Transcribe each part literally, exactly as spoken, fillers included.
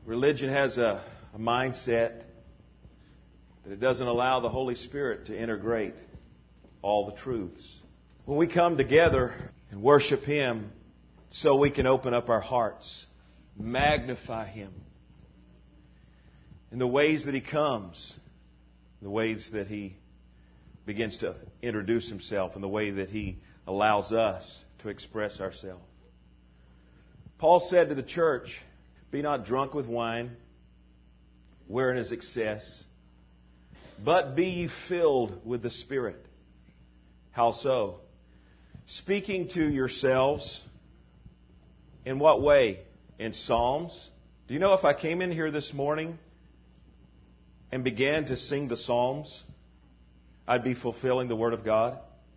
Religion has a, a mindset that it doesn't allow the Holy Spirit to integrate all the truths. When we come together and worship Him, so we can open up our hearts, magnify Him in the ways that He comes, the ways that He begins to introduce Himself, and the way that He allows us to express ourselves. Paul said to the church, "Be not drunk with wine, wherein is excess, but be ye filled with the Spirit." How so? Speaking to yourselves. In what way? In psalms. Do you know if I came in here this morning and began to sing the psalms, I'd be fulfilling the Word of God?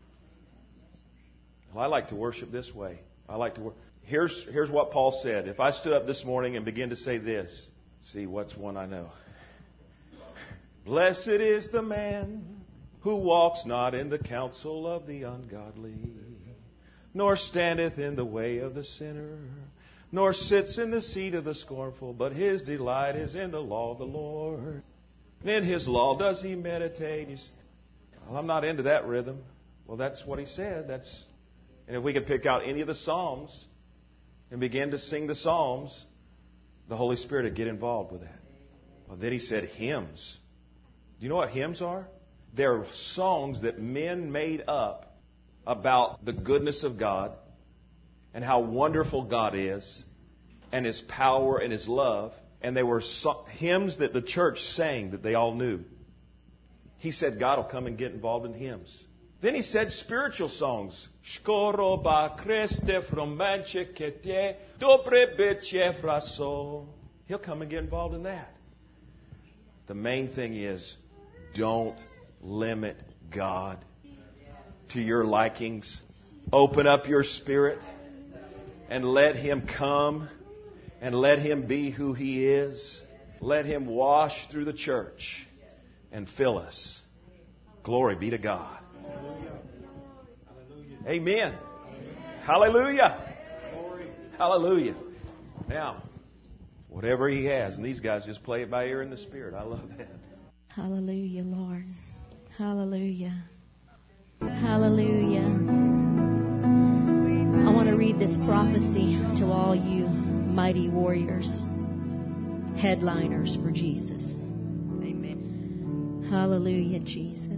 Well, I like to worship this way. I like to worship. Here's, here's what Paul said. If I stood up this morning and began to say this, let's see, what's one I know? Blessed is the man who walks not in the counsel of the ungodly, nor standeth in the way of the sinner, nor sits in the seat of the scornful, but his delight is in the law of the Lord. And in His law does he meditate. He's, well, I'm not into that rhythm. Well, that's what he said. That's, and if we could pick out any of the Psalms and begin to sing the Psalms, the Holy Spirit would get involved with that. Well, then he said hymns. Do you know what hymns are? They're songs that men made up about the goodness of God and how wonderful God is and His power and His love. And they were so- hymns that the church sang that they all knew. He said God will come and get involved in hymns. Then he said spiritual songs. He'll come and get involved in that. The main thing is, don't limit God to your likings. Open up your spirit and let Him come and let Him be who He is. Let Him wash through the church and fill us. Glory be to God. Amen. Hallelujah. Hallelujah. Now, whatever He has, and these guys just play it by ear in the Spirit. I love that. Hallelujah, Lord. Hallelujah. Hallelujah. I want to read this prophecy to all you mighty warriors, headliners for Jesus. Amen. Hallelujah, Jesus.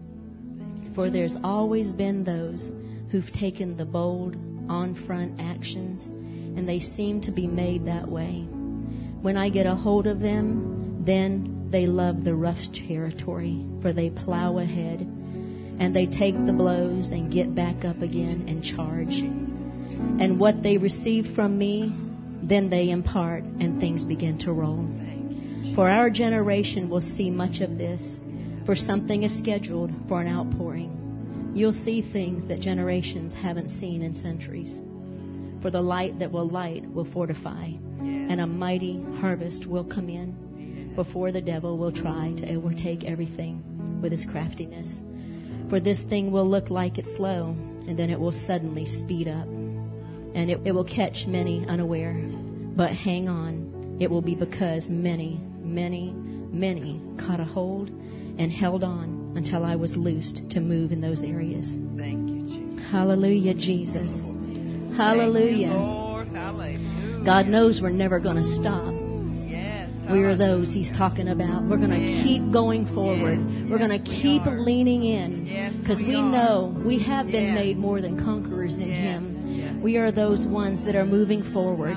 For there's always been those who've taken the bold, on-front actions, and they seem to be made that way. When I get a hold of them, then they love the rough territory, for they plow ahead, and they take the blows and get back up again and charge. And what they receive from me, then they impart, and things begin to roll. For our generation will see much of this, for something is scheduled for an outpouring. You'll see things that generations haven't seen in centuries. For the light that will light will fortify, and a mighty harvest will come in before the devil will try to overtake everything with his craftiness. For this thing will look like it's slow, and then it will suddenly speed up. And it, it will catch many unaware. But hang on. It will be because many, many, many caught a hold and held on until I was loosed to move in those areas. Thank you, Jesus. Hallelujah, Jesus. Hallelujah. Thank you, Lord. Hallelujah. God knows we're never going to stop. We are those He's talking about. We're going to keep going forward. We're going to keep leaning in, because we know we have been made more than conquerors in Him. We are those ones that are moving forward.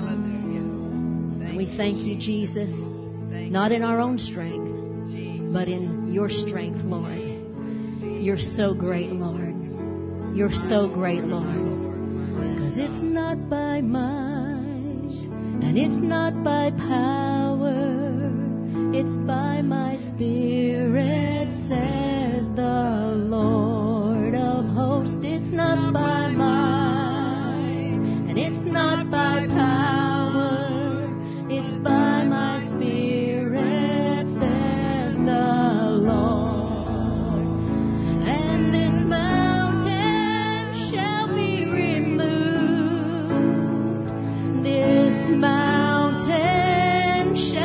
We thank you, Jesus, not in our own strength, but in your strength, Lord. You're so great, Lord. You're so great, Lord. Because it's not by might, and it's not by power. It's by my Spirit, says the Lord of hosts. It's not by might, and it's not by power. It's by my Spirit, says the Lord. And this mountain shall be removed. This mountain shall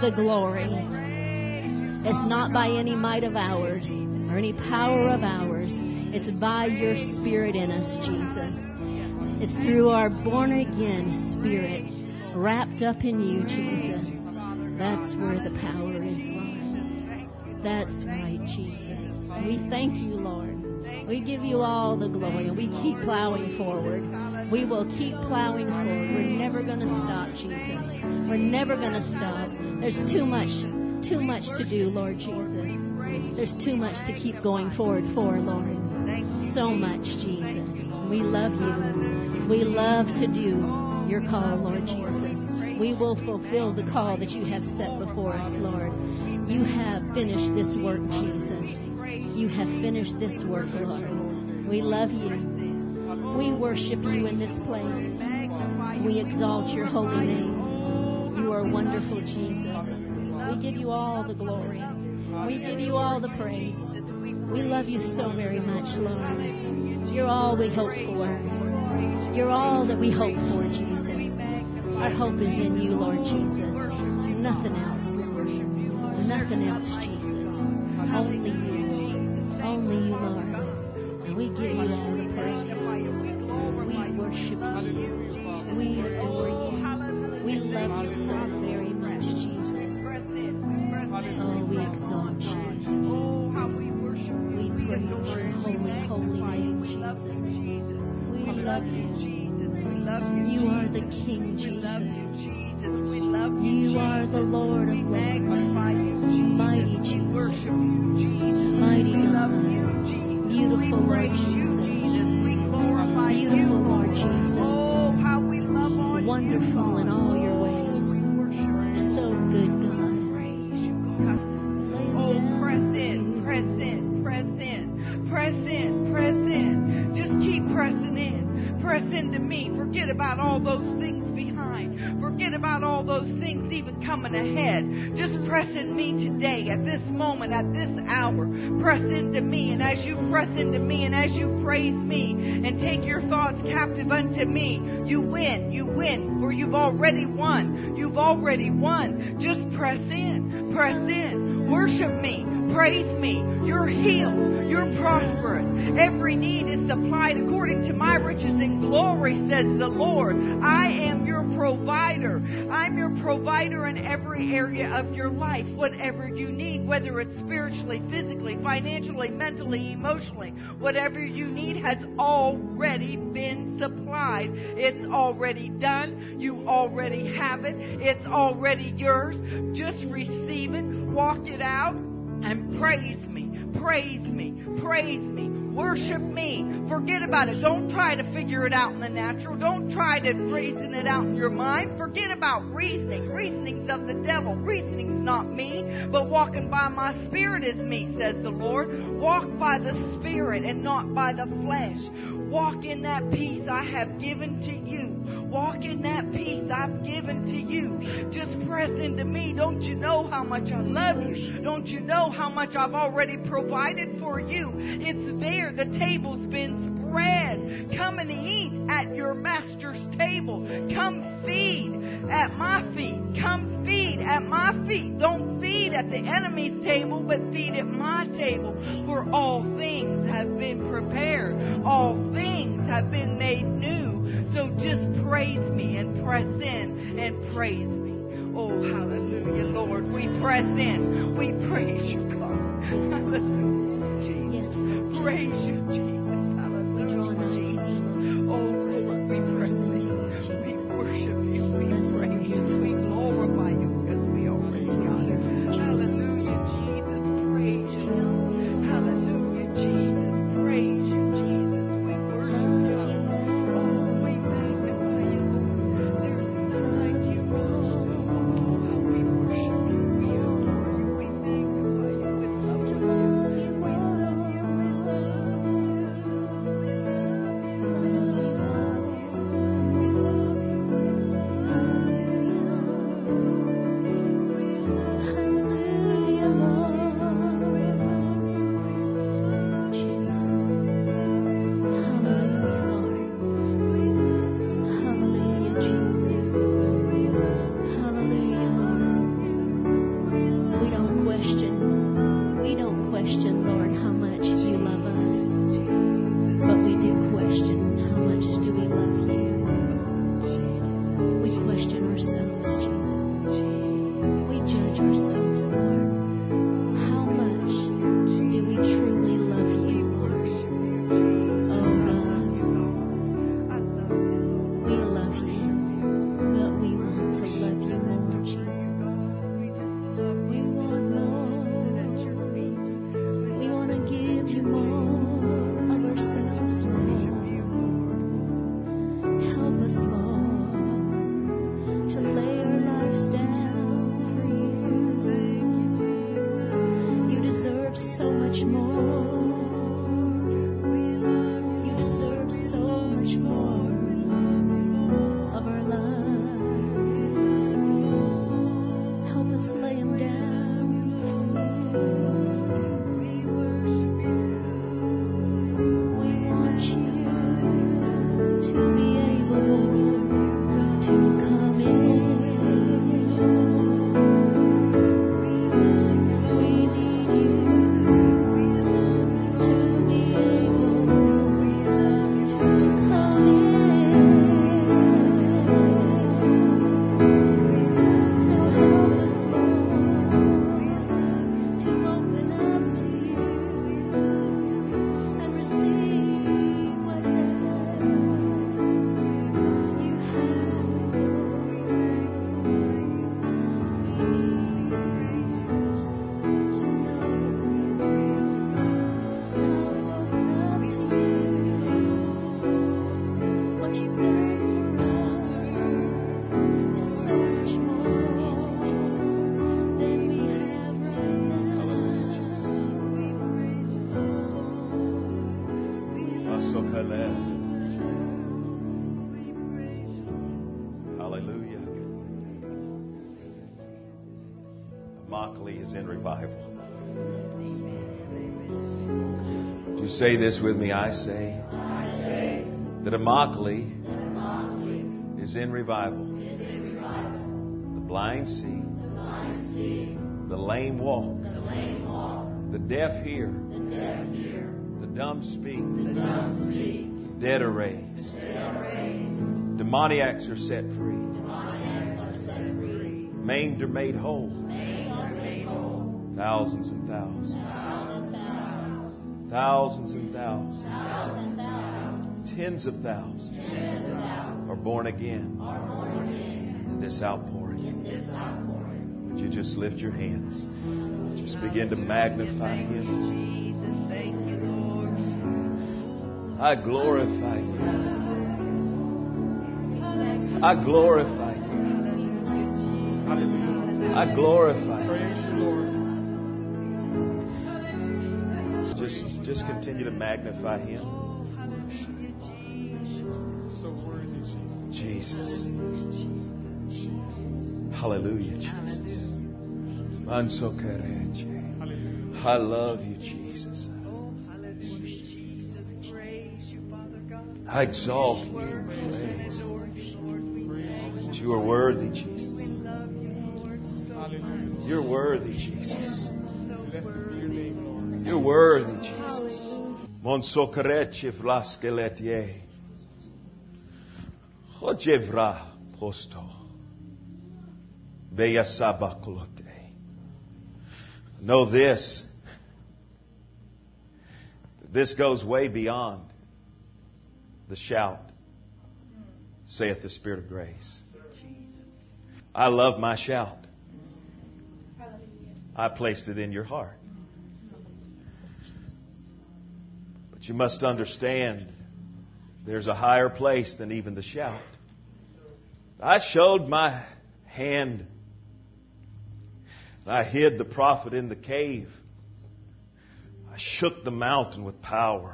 the glory. It's not by any might of ours or any power of ours. It's by your Spirit in us, Jesus. It's through our born-again spirit wrapped up in you, Jesus. That's where the power is, Lord. That's right, Jesus. We thank you, Lord. We give you all the glory, and we keep plowing forward. We will keep plowing forward. We're never going to stop, Jesus. We're never going to stop. There's too much, too much to do, Lord Jesus. There's too much to keep going forward for, Lord. So much, Jesus. We love you. We love to do your call, Lord Jesus. We will fulfill the call that you have set before us, Lord. You have finished this work, Jesus. You have finished this work, Lord. We love you. We worship you in this place. We exalt your holy name. You are wonderful, Jesus. We give you all the glory. We give you all the praise. We love you so very much, Lord. You're all we hope for. You're all that we hope for, Jesus. Our hope is in you, Lord Jesus. Nothing else, Lord. Nothing else, Jesus. Only you. Only you, Lord. And we give you all the praise. We worship you. We adore you. We love you so very much, Jesus. Oh, we exalt you. We praise your holy, holy name, Jesus. We love you. You are the King, Jesus. You are the Lord of Lords. Mighty Jesus. Mighty God. Beautiful Lord Jesus. Beautiful Lord Jesus. Wonderful in all your ways. So good, God. Oh, press in, press in, press in, press in, press in. Just keep pressing in. Press into me. Forget about all those things behind. Forget about all those things even coming ahead. Just press in me today, at this moment, at this hour. Press into me. And as you press into me and as you praise me and take your thoughts captive unto me, you win. You win. For you've already won. You've already won. Just press in. Press in. Worship me. Praise me. You're healed. You're prosperous. Every need is supplied according to my riches in glory, says the Lord. I am your provider. I'm your provider in every area of your life. Whatever you need, whether it's spiritually, physically, financially, mentally, emotionally, whatever you need has already been supplied. It's already done. You already have it. It's already yours. Just receive it. Walk it out. And praise me, praise me, praise me, worship me. Forget about it. Don't try to figure it out in the natural. Don't try to reason it out in your mind. Forget about reasoning. Reasoning's of the devil. Reasoning's not me, but walking by my Spirit is me, says the Lord. Walk by the Spirit and not by the flesh. Walk in that peace I have given to you. Walk in that peace I've given to you. Just press into me. Don't you know how much I love you? Don't you know how much I've already provided for you? It's there. The table's been spread. Come and eat at your master's table. Come feed at my feet. Come feed at my feet. Don't feed at the enemy's table, but feed at my table. For all things have been prepared. All things have been made new. So just praise me and press in and praise me. Oh, hallelujah, Lord. We press in. We praise you, God. Hallelujah, Jesus. Yes, praise you, Jesus. Hallelujah. We draw nigh to you. Oh, Lord, we press in. We worship you. We praise you. We glorify you because we always got it. Hallelujah, Jesus. Praise you. Hallelujah, Jesus. Praise you, Jesus. We worship you. Oh, we magnify you. There's none like you. Oh, how we worship you. We adore you. We magnify you. We love you. We love you. We love you. Hallelujah. Immokalee is in revival. You say this with me. I say that Immokalee is in revival. The blind see, the lame walk, the deaf hear, the dumb speak, dead are raised, demoniacs are set free, maimed are made whole, thousands and thousands, thousands and thousands, tens of thousands are born again in this outpouring. Would you just lift your hands? Just begin to magnify Him. I glorify You. I glorify You. I glorify You. Just, just continue to magnify Him. Jesus. Hallelujah, Jesus. I love You, Jesus. I exalt You and praise. You are worthy, Jesus. You're worthy, Jesus. You're worthy, Jesus. Monsokareche vlaskeletje. Chojevra posto. Beyasabaklote. Know this. This goes way beyond the shout, saith the Spirit of grace. I love my shout. I placed it in your heart. But you must understand there's a higher place than even the shout. I showed my hand. I hid the prophet in the cave. I shook the mountain with power.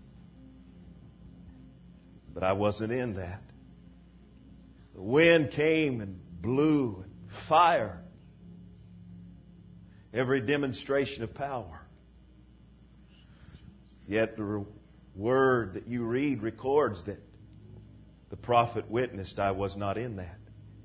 But I wasn't in that. The wind came and blew, and fire. Every demonstration of power. Yet the word that you read records that the prophet witnessed, I was not in that.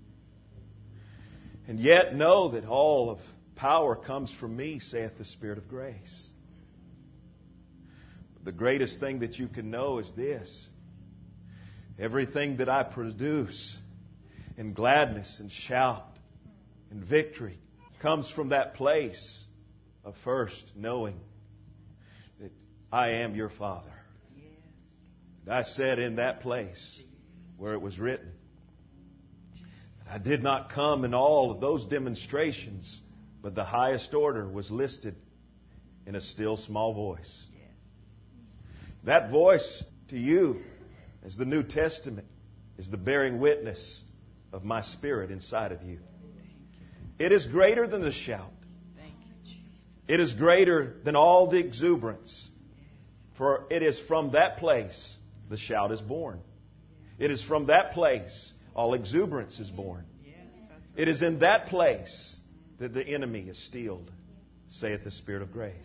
And yet know that all of power comes from me, saith the Spirit of grace. But the greatest thing that you can know is this. Everything that I produce in gladness and shout and victory comes from that place of first knowing that I am your Father. And I said in that place where it was written, I did not come in all of those demonstrations, but the highest order was listed in a still small voice. That voice to you, as the New Testament, is the bearing witness of my Spirit inside of you. It is greater than the shout. It is greater than all the exuberance. For it is from that place the shout is born. It is from that place all exuberance is born. It is in that place that the enemy is steeled, saith the Spirit of grace.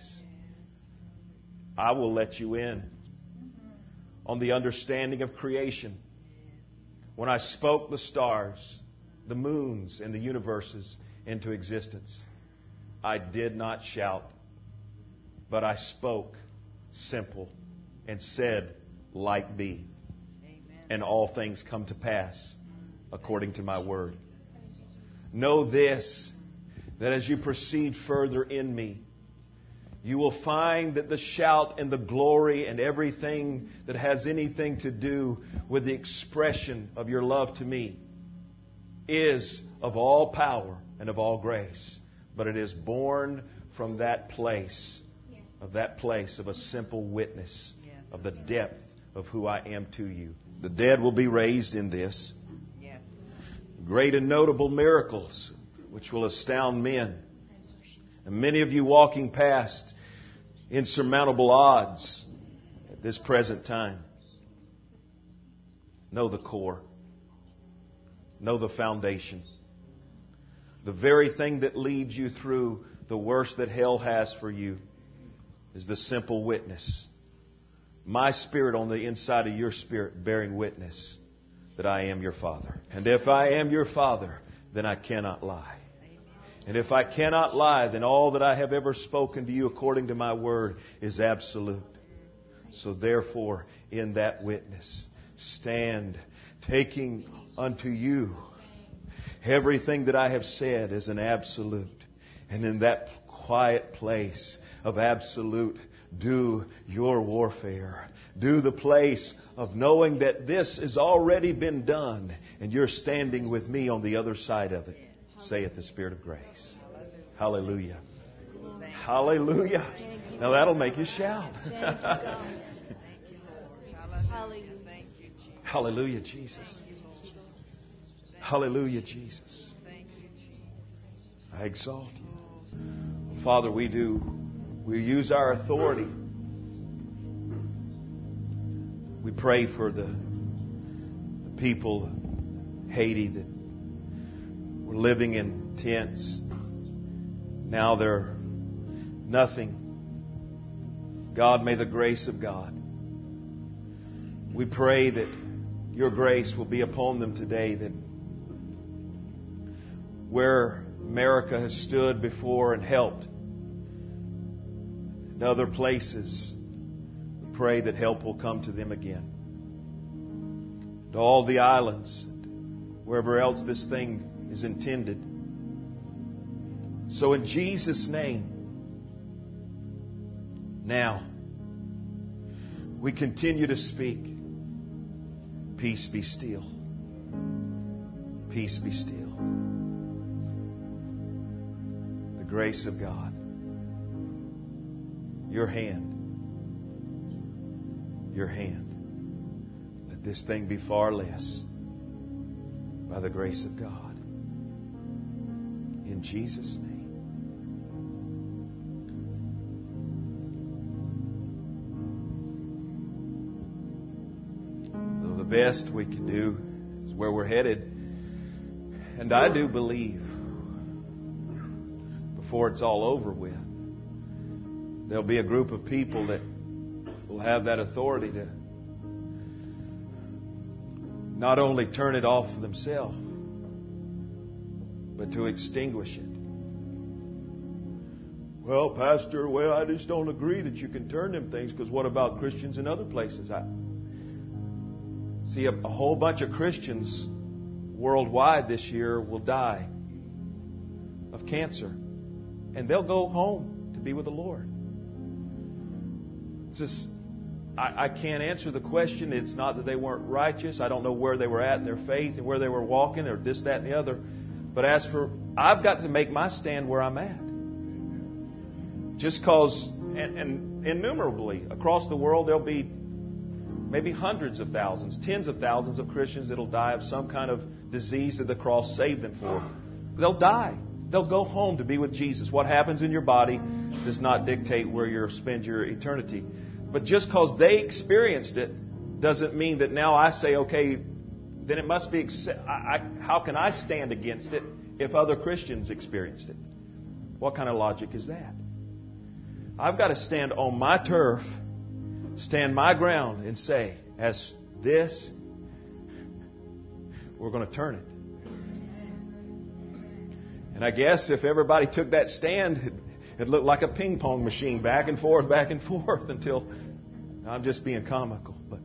I will let you in on the understanding of creation. When I spoke the stars, the moons, and the universes into existence, I did not shout, but I spoke simple and said, "Light be." And all things come to pass according to my word. Know this, that as you proceed further in me, you will find that the shout and the glory and everything that has anything to do with the expression of your love to me is of all power and of all grace. But it is born from that place, of that place of a simple witness of the depth of who I am to you. The dead will be raised in this. Great and notable miracles which will astound men. And many of you walking past insurmountable odds at this present time. know the core. Know the foundation. The very thing that leads you through the worst that hell has for you is the simple witness. My spirit on the inside of your spirit bearing witness that I am your Father. And if I am your Father, then I cannot lie. And if I cannot lie, then all that I have ever spoken to you according to my word is absolute. So therefore, in that witness, stand taking unto you everything that I have said as an absolute. And in that quiet place of absolute, do your warfare. Do the place of knowing that this has already been done and you're standing with me on the other side of it. Saith the Spirit of grace. Hallelujah. Hallelujah. Now that'll make you shout. Hallelujah, Jesus. Hallelujah, Jesus. I exalt you. Father, we do. We use our authority. We pray for the, the people of Haiti that were living in tents. Now they're nothing. God, may the grace of God. We pray that your grace will be upon them today, that where America has stood before and helped, in other places, we pray that help will come to them again. To all the islands, wherever else this thing is intended. So in Jesus' name, now, we continue to speak. Peace be still. Peace be still. The grace of God. Your hand. Your hand. Let this thing be far less by the grace of God. In Jesus' name. The best we can do is where we're headed. And I do believe before it's all over with, there'll be a group of people that will have that authority to not only turn it off themselves, but to extinguish it. Well, Pastor, well, I just don't agree that you can turn them things, because what about Christians in other places? I see a, a whole bunch of Christians worldwide this year will die of cancer, and they'll go home to be with the Lord. It's just, I, I can't answer the question. It's not that they weren't righteous. I don't know where they were at in their faith and where they were walking, or this, that, and the other. But as for, I've got to make my stand where I'm at. Just because, and, and innumerably across the world, there'll be maybe hundreds of thousands, tens of thousands of Christians that'll die of some kind of disease that the cross saved them for. They'll die. They'll go home to be with Jesus. What happens in your body does not dictate where you'll spend your eternity. But just because they experienced it doesn't mean that now I say, okay, then it must be, I, I, how can I stand against it if other Christians experienced it? What kind of logic is that? I've got to stand on my turf, stand my ground, and say, as this, we're going to turn it. And I guess if everybody took that stand, it, it looked like a ping pong machine, back and forth, back and forth, until, I'm just being comical, but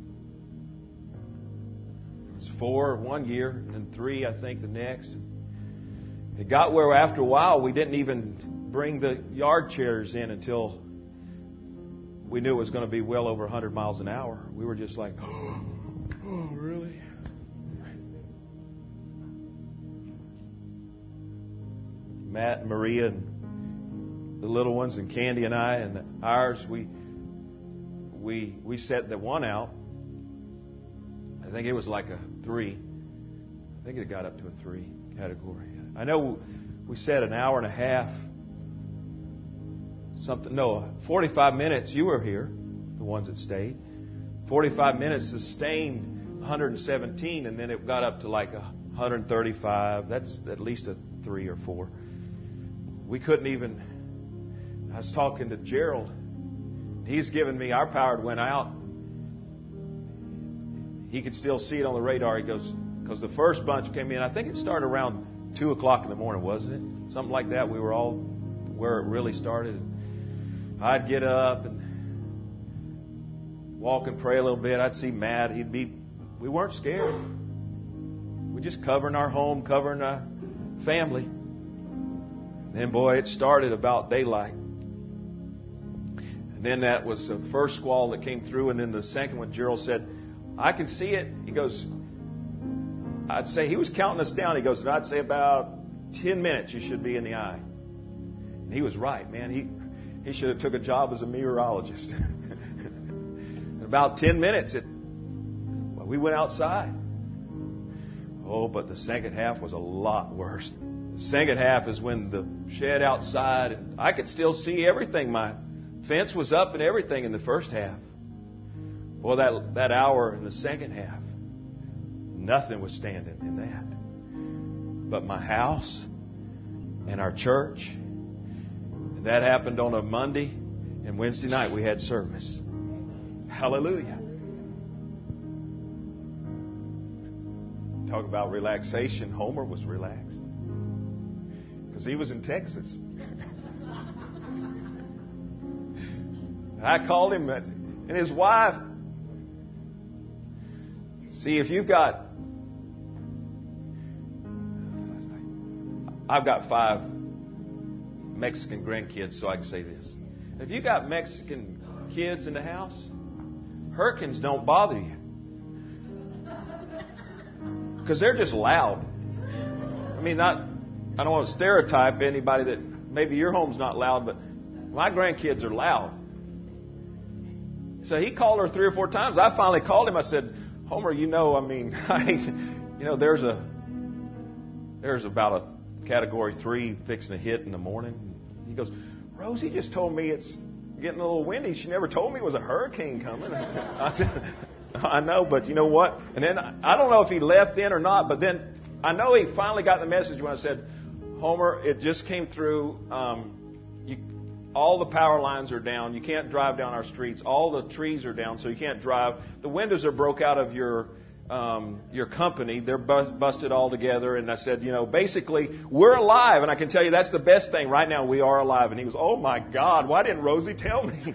it was four one year, and then three, I think, the next. It got where after a while we didn't even bring the yard chairs in until we knew it was going to be well over one hundred miles an hour. We were just like, oh, oh really? Matt and Maria and the little ones, and Candy and I and ours, we we we set the one out. I think it was like a three. I think it got up to a three category. I know we said an hour and a half. Something, no, forty-five minutes. You were here, the ones that stayed. forty-five minutes sustained one hundred seventeen, and then it got up to like one hundred thirty-five. That's at least a three or four. We couldn't even... I was talking to Gerald. He's given me, our power went out. He could still see it on the radar. He goes, because the first bunch came in, I think it started around two o'clock in the morning, wasn't it? Something like that. We were all where it really started. I'd get up and walk and pray a little bit. I'd see Matt. He'd be, we weren't scared. We just covering our home, covering our family. Then, boy, it started about daylight. And then that was the first squall that came through. And then the second one, Gerald said, I can see it. He goes, I'd say, he was counting us down. He goes, I'd say about ten minutes you should be in the eye. And he was right, man. He he should have took a job as a meteorologist. In about ten minutes, it well, we went outside. Oh, but the second half was a lot worse. The second half is when the shed outside, and I could still see everything. My fence was up and everything in the first half. Well, that that hour in the second half, nothing was standing in that. But my house and our church. And that happened on a Monday, and Wednesday night we had service. Hallelujah. Talk about relaxation. Homer was relaxed because he was in Texas. I called him, and his wife. See, if you've got, I've got five Mexican grandkids, so I can say this. If you got Mexican kids in the house, hurricanes don't bother you. Because they're just loud. I mean, not, I don't want to stereotype anybody that maybe your home's not loud, but my grandkids are loud. So he called her three or four times. I finally called him. I said, Homer, you know, I mean, I, you know, there's a, there's about a category three fixing to hit in the morning. He goes, Rosie just told me it's getting a little windy. She never told me it was a hurricane coming. I said, I know, but you know what? And then I don't know if he left then or not, but then I know he finally got the message when I said, Homer, it just came through. Um, you, all the power lines are down. You can't drive down our streets. All the trees are down, so you can't drive. The windows are broke out of your Um, your company. They're bu- busted all together. And I said, you know, basically, we're alive. And I can tell you that's the best thing. Right now, we are alive. And he goes, oh, my God, why didn't Rosie tell me?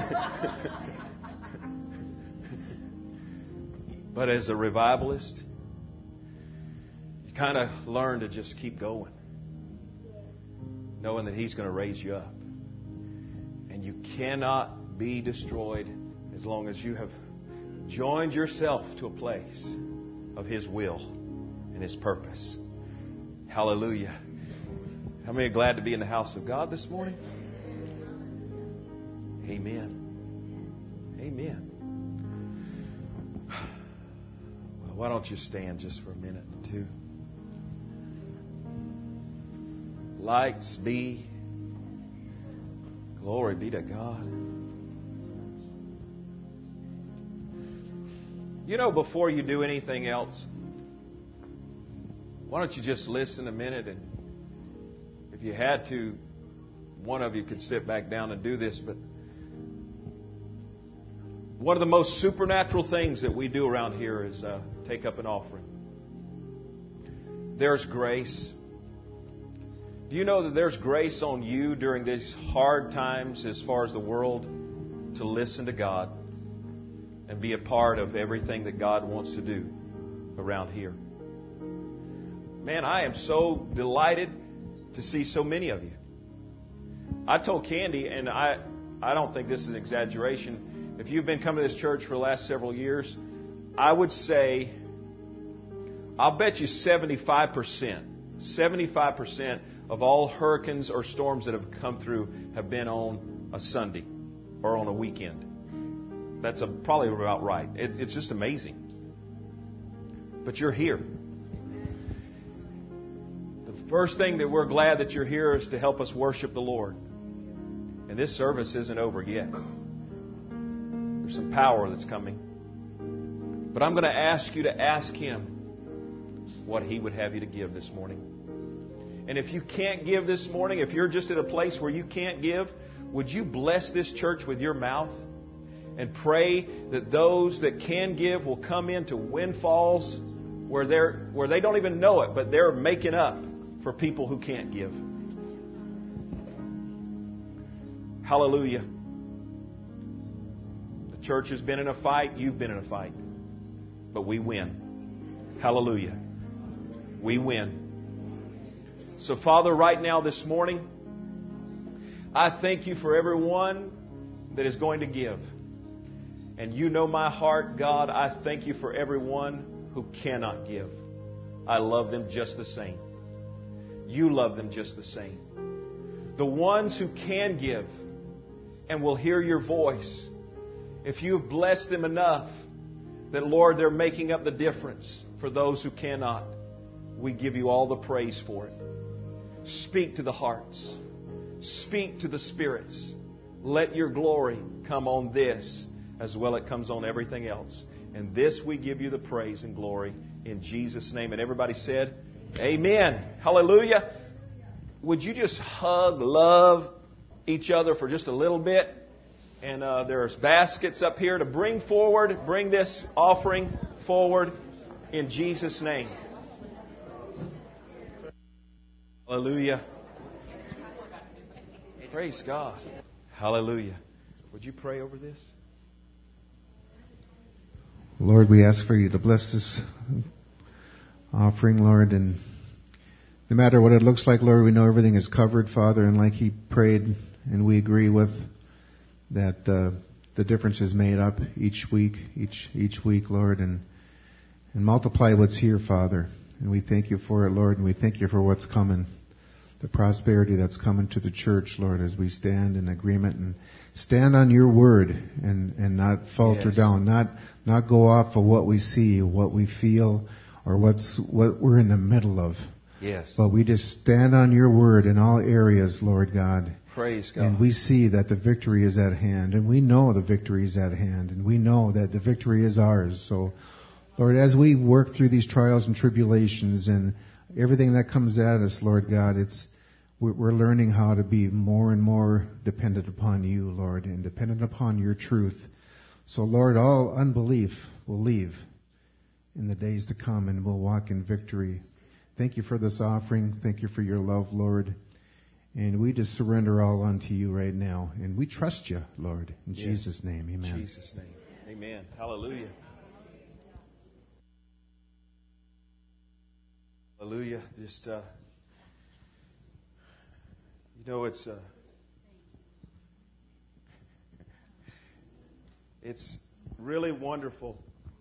But as a revivalist, you kind of learn to just keep going, knowing that He's going to raise you up. And you cannot be destroyed as long as you have joined yourself to a place of His will and His purpose. Hallelujah. How many are glad to be in the house of God this morning? Amen. Amen. Well, why don't you stand just for a minute or two? Lights be. Glory be to God. You know, before you do anything else, why don't you just listen a minute, and if you had to, one of you could sit back down and do this, but one of the most supernatural things that we do around here is uh, take up an offering. There's grace. Do you know that there's grace on you during these hard times as far as the world to listen to God and be a part of everything that God wants to do around here? Man, I am so delighted to see so many of you. I told Candy, and I, I don't think this is an exaggeration, if you've been coming to this church for the last several years, I would say, I'll bet you seventy-five percent, seventy-five percent of all hurricanes or storms that have come through have been on a Sunday or on a weekend. That's a, probably about right. It, it's just amazing. But you're here. The first thing that we're glad that you're here is to help us worship the Lord. And this service isn't over yet. There's some power that's coming. But I'm going to ask you to ask Him what He would have you to give this morning. And if you can't give this morning, if you're just at a place where you can't give, would you bless this church with your mouth and pray that those that can give will come into windfalls where they're where they don't even know it, but they're making up for people who can't give. Hallelujah. The church has been in a fight. You've been in a fight. But we win. Hallelujah. We win. So, Father, right now this morning, I thank You for everyone that is going to give. And You know my heart, God. I thank You for everyone who cannot give. I love them just the same. You love them just the same. The ones who can give and will hear Your voice, if You have blessed them enough that, Lord, they're making up the difference for those who cannot, we give You all the praise for it. Speak to the hearts. Speak to the spirits. Let Your glory come on this as well as it comes on everything else. And this we give You the praise and glory in Jesus' name. And everybody said, Amen. Hallelujah. Would you just hug, love each other for just a little bit? And uh, there's baskets up here to bring forward, bring this offering forward in Jesus' name. Hallelujah. Praise God. Hallelujah. Would you pray over this? Lord, we ask for You to bless this offering, Lord, and no matter what it looks like, Lord, we know everything is covered, Father, and like he prayed, and we agree with, that uh, the difference is made up each week, each each week, Lord, and and multiply what's here, Father. And we thank You for it, Lord, and we thank You for what's coming, the prosperity that's coming to the church, Lord, as we stand in agreement and stand on Your word and, and not falter Yes. down, not not go off of what we see, what we feel, or what's what we're in the middle of. Yes. But we just stand on Your word in all areas, Lord God. Praise God. And we see that the victory is at hand, and we know the victory is at hand, and we know that the victory is ours. So, Lord, as we work through these trials and tribulations and everything that comes at us, Lord God, it's we're learning how to be more and more dependent upon You, Lord, and dependent upon Your truth. So, Lord, all unbelief will leave in the days to come, and we'll walk in victory. Thank You for this offering. Thank You for Your love, Lord. And we just surrender all unto You right now. And we trust You, Lord. In Yes. Jesus' name, amen. In Jesus' name. Amen. Hallelujah. Hallelujah. Just, uh, you know, it's, uh, it's really wonderful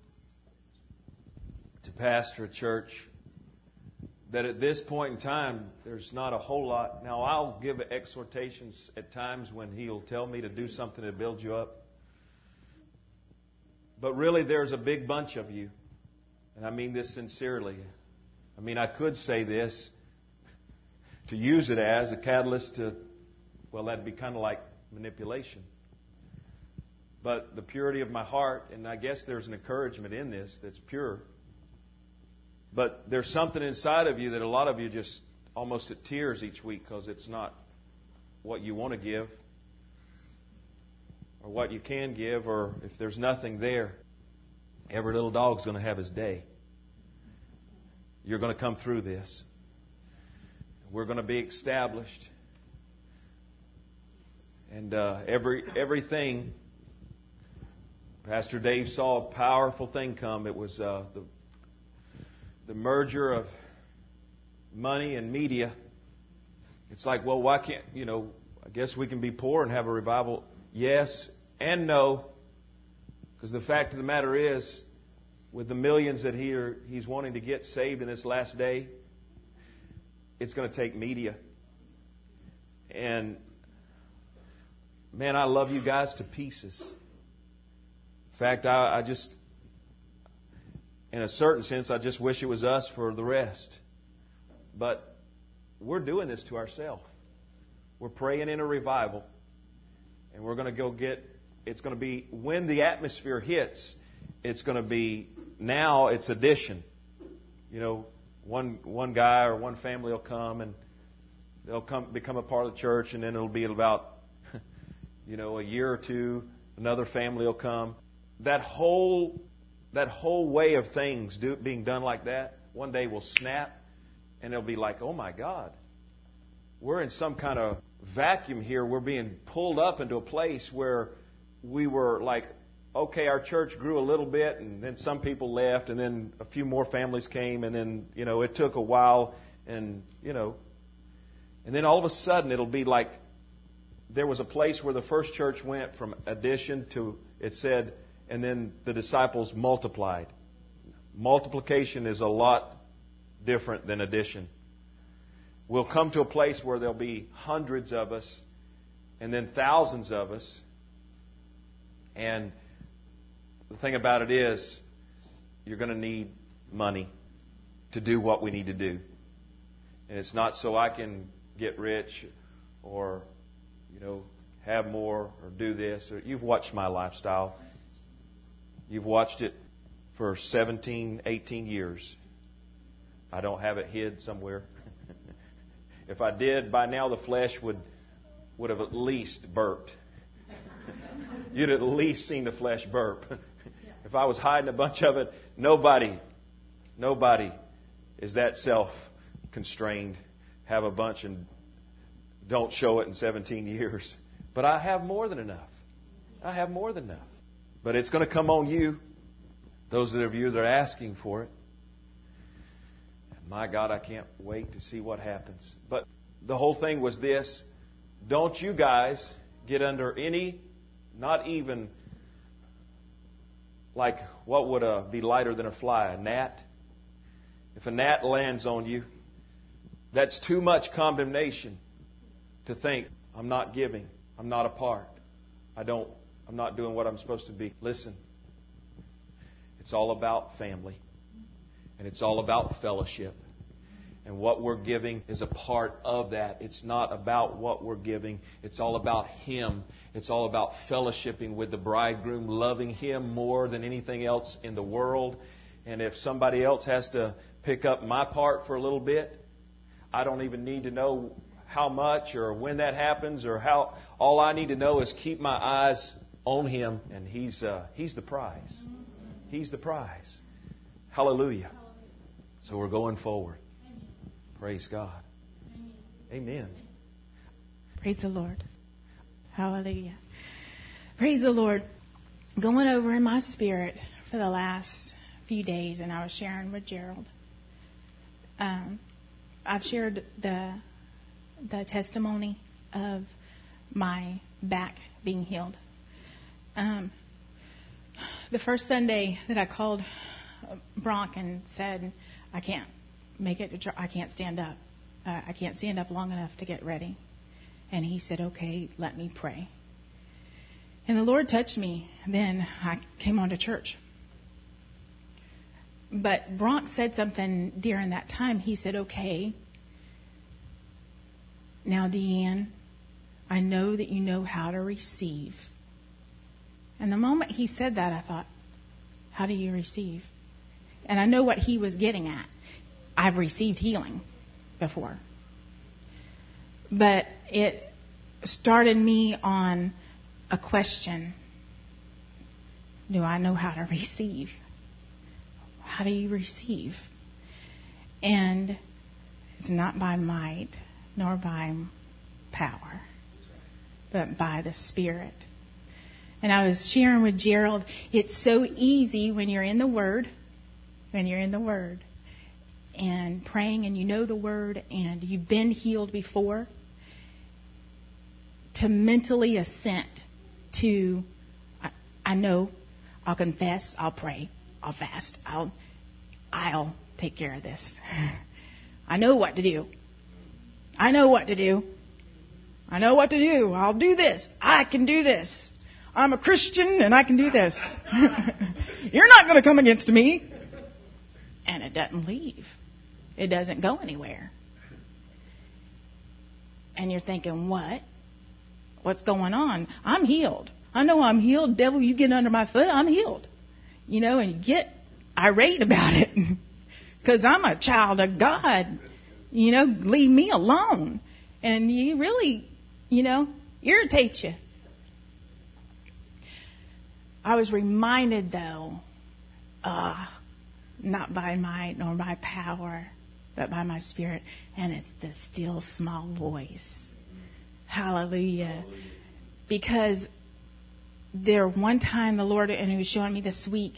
to pastor a church that at this point in time, there's not a whole lot. Now, I'll give exhortations at times when he'll tell me to do something to build you up. But really, there's a big bunch of you. And I mean this sincerely. I mean, I could say this to use it as a catalyst to, well, that'd be kind of like manipulation. But the purity of my heart, and I guess there's an encouragement in this that's pure. But there's something inside of you that a lot of you just almost at tears each week because it's not what you want to give or what you can give, or if there's nothing there, every little dog's going to have his day. You're going to come through this. We're going to be established. And uh, every everything, Pastor Dave saw a powerful thing come. It was uh, the the merger of money and media. It's like, well, why can't, you know, I guess we can be poor and have a revival. Yes and no. Because the fact of the matter is, with the millions that he are, he's wanting to get saved in this last day, it's going to take media. And, man, I love you guys to pieces. In fact, I, I just... in a certain sense, I just wish it was us for the rest. But we're doing this to ourselves. We're praying in a revival. And we're going to go get, it's going to be when the atmosphere hits, it's going to be, now it's addition. You know, one one guy or one family will come and they'll come become a part of the church, and then it'll be about, you know, a year or two, another family will come. That whole that whole way of things do, being done like that, one day will snap, and it'll be like, oh my God, we're in some kind of vacuum here. We're being pulled up into a place where we were like, okay, our church grew a little bit, and then some people left, and then a few more families came, and then, you know, it took a while, and, you know, and then all of a sudden it'll be like there was a place where the first church went from addition to, it said, and then the disciples multiplied. Multiplication is a lot different than addition. We'll come to a place where there'll be hundreds of us, and then thousands of us, and the thing about it is, you're going to need money to do what we need to do. And it's not so I can get rich or, you know, have more or do this. Or, you've watched my lifestyle. You've watched it for seventeen, eighteen years. I don't have it hid somewhere. If I did, by now the flesh would would have at least burped. You'd at least seen the flesh burp. If I was hiding a bunch of it, nobody, nobody is that self-constrained. Have a bunch and don't show it in seventeen years. But I have more than enough. I have more than enough. But it's going to come on you, those of you that are asking for it. And my God, I can't wait to see what happens. But the whole thing was this. Don't you guys get under any, not even like what would uh, be lighter than a fly, a gnat. If a gnat lands on you, that's too much condemnation to think, I'm not giving, I'm not a part, I don't, I'm not doing what I'm supposed to be. Listen, it's all about family, and it's all about fellowship. And what we're giving is a part of that. It's not about what we're giving. It's all about Him. It's all about fellowshipping with the bridegroom, loving Him more than anything else in the world. And if somebody else has to pick up my part for a little bit, I don't even need to know how much or when that happens or how. All I need to know is keep my eyes on Him, and He's uh, He's the prize. He's the prize. Hallelujah. So we're going forward. Praise God. Amen. Praise the Lord. Hallelujah. Praise the Lord. Going over in my spirit for the last few days, and I was sharing with Gerald. Um, I've shared the the testimony of my back being healed. Um, the first Sunday that I called Bronk and said, I can't make it. I can't stand up. Uh, I can't stand up long enough to get ready. And he said, okay, let me pray. And the Lord touched me. Then I came on to church. But Bronk said something during that time. He said, okay, now, Deanne, I know that you know how to receive. And the moment he said that, I thought, how do you receive? And I know what he was getting at. I've received healing before. But it started me on a question. Do I know how to receive? How do you receive? And it's not by might nor by power, but by the Spirit. And I was sharing with Gerald, it's so easy when you're in the Word, when you're in the Word, and praying and you know the Word and you've been healed before, to mentally assent to, I, I know, I'll confess, I'll pray, I'll fast, I'll, I'll take care of this. I know what to do. I know what to do. I know what to do. I'll do this. I can do this. I'm a Christian and I can do this. You're not going to come against me. And it doesn't leave. It doesn't go anywhere. And you're thinking, what? What's going on? I'm healed. I know I'm healed. Devil, you get under my foot, I'm healed. you know, and get irate about it because I'm a child of God. You know, leave me alone. And you really, you know, irritate you. I was reminded, though, uh, not by might nor by power, but by my Spirit. And it's the still small voice. Hallelujah. Hallelujah. Because there one time the Lord, and He was showing me this week,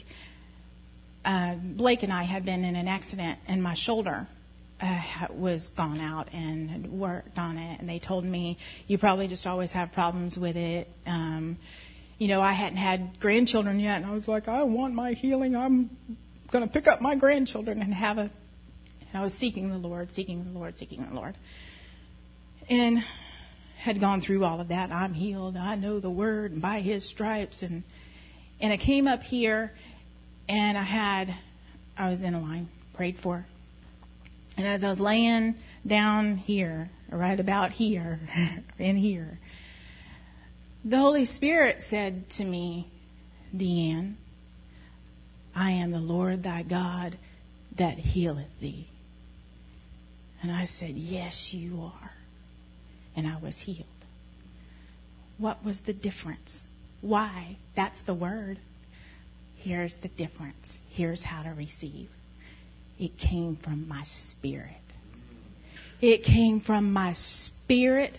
uh, Blake and I had been in an accident, and my shoulder uh, was gone out and had worked on it. And they told me, you probably just always have problems with it. Um, you know, I hadn't had grandchildren yet, and I was like, I want my healing. I'm going to pick up my grandchildren and have a... And I was seeking the Lord, seeking the Lord, seeking the Lord. And had gone through all of that. I'm healed. I know the word, and by His stripes. And and I came up here, and I had, I was in a line, prayed for. And as I was laying down here, right about here, in here, the Holy Spirit said to me, Deanne, I am the Lord thy God that healeth thee. And I said, yes, you are. And I was healed. What was the difference? Why? That's the word. Here's the difference. Here's how to receive. It came from my spirit. It came from my spirit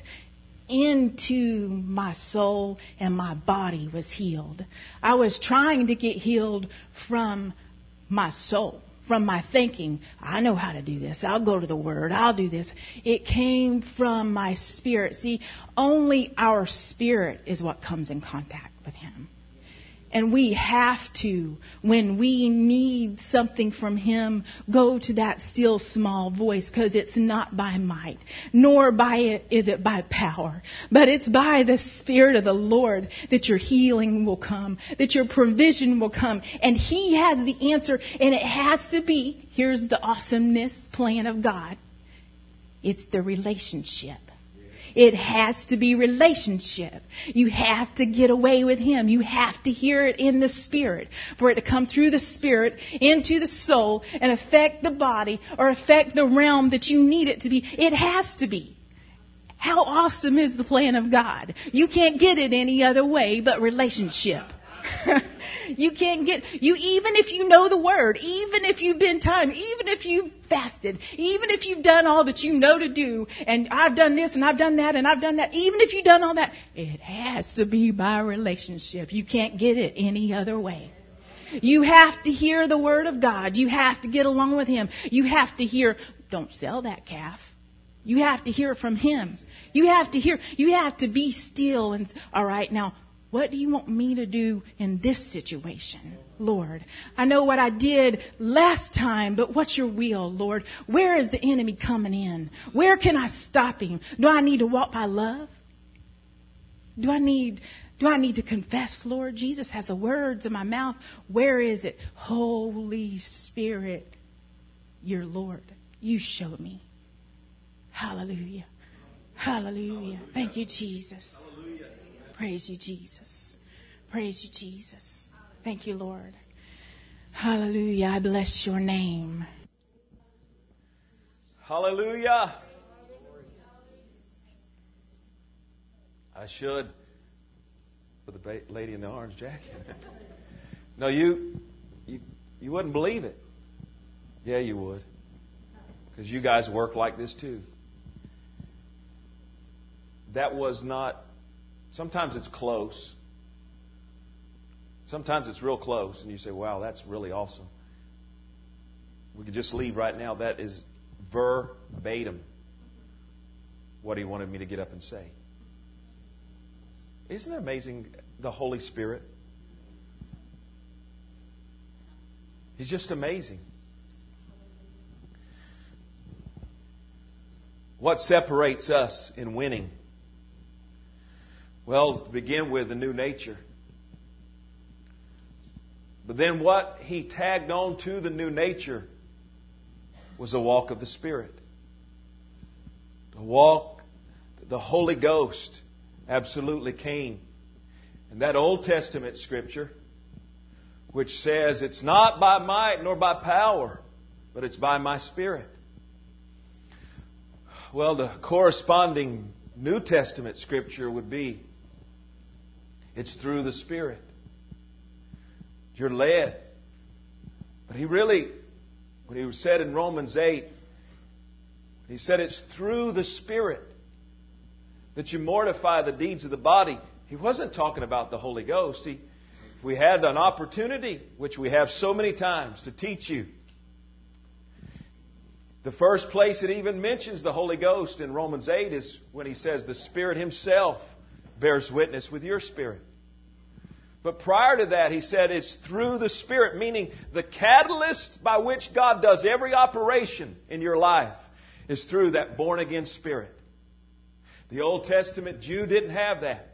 into my soul, and my body was healed. I was trying to get healed from my soul, from my thinking. I know how to do this. I'll go to the Word. I'll do this. It came from my spirit. See, only our spirit is what comes in contact with Him. And we have to, when we need something from Him, go to that still small voice, because it's not by might, nor by it is it by power, but it's by the Spirit of the Lord that your healing will come, that your provision will come. And He has the answer, and it has to be, here's the awesomeness plan of God, it's the relationship. It has to be relationship. You have to get away with Him. You have to hear it in the Spirit for it to come through the Spirit into the soul and affect the body or affect the realm that you need it to be. It has to be. How awesome is the plan of God? You can't get it any other way but relationship. You can't get, you even if you know the word, even if you've been time, even if you've fasted, even if you've done all that you know to do, and I've done this and I've done that and I've done that, even if you've done all that, it has to be by relationship. You can't get it any other way. You have to hear the word of God. You have to get along with Him. You have to hear, don't sell that calf. You have to hear from Him. You have to hear, you have to be still and, all right, now, what do you want me to do in this situation, Lord? I know what I did last time, but what's your will, Lord? Where is the enemy coming in? Where can I stop him? Do I need to walk by love? Do I need, do I need to confess, Lord? Jesus has the words in my mouth. Where is it? Holy Spirit, your Lord, you show me. Hallelujah. Hallelujah. Thank you, Jesus. Praise you, Jesus. Praise you, Jesus. Thank you, Lord. Hallelujah. I bless your name. Hallelujah. I should for the ba- lady in the orange jacket. No, you, you, you wouldn't believe it. Yeah, you would. Because you guys work like this too. That was not... Sometimes it's close. Sometimes it's real close. And you say, wow, that's really awesome. We could just leave right now. That is verbatim what He wanted me to get up and say. Isn't it amazing, the Holy Spirit? He's just amazing. What separates us in winning? Well, to begin with, the new nature. But then what He tagged on to the new nature was a walk of the Spirit. The walk, the Holy Ghost absolutely came. And that Old Testament scripture which says, it's not by might nor by power, but it's by my Spirit. Well, the corresponding New Testament scripture would be, it's through the Spirit. You're led. But he really, when he said in Romans eight, he said it's through the Spirit that you mortify the deeds of the body. He wasn't talking about the Holy Ghost. He, if we had an opportunity, which we have so many times, to teach you, the first place it even mentions the Holy Ghost in Romans eight is when he says the Spirit Himself bears witness with your spirit. But prior to that, he said it's through the Spirit, meaning the catalyst by which God does every operation in your life is through that born-again Spirit. The Old Testament Jew didn't have that.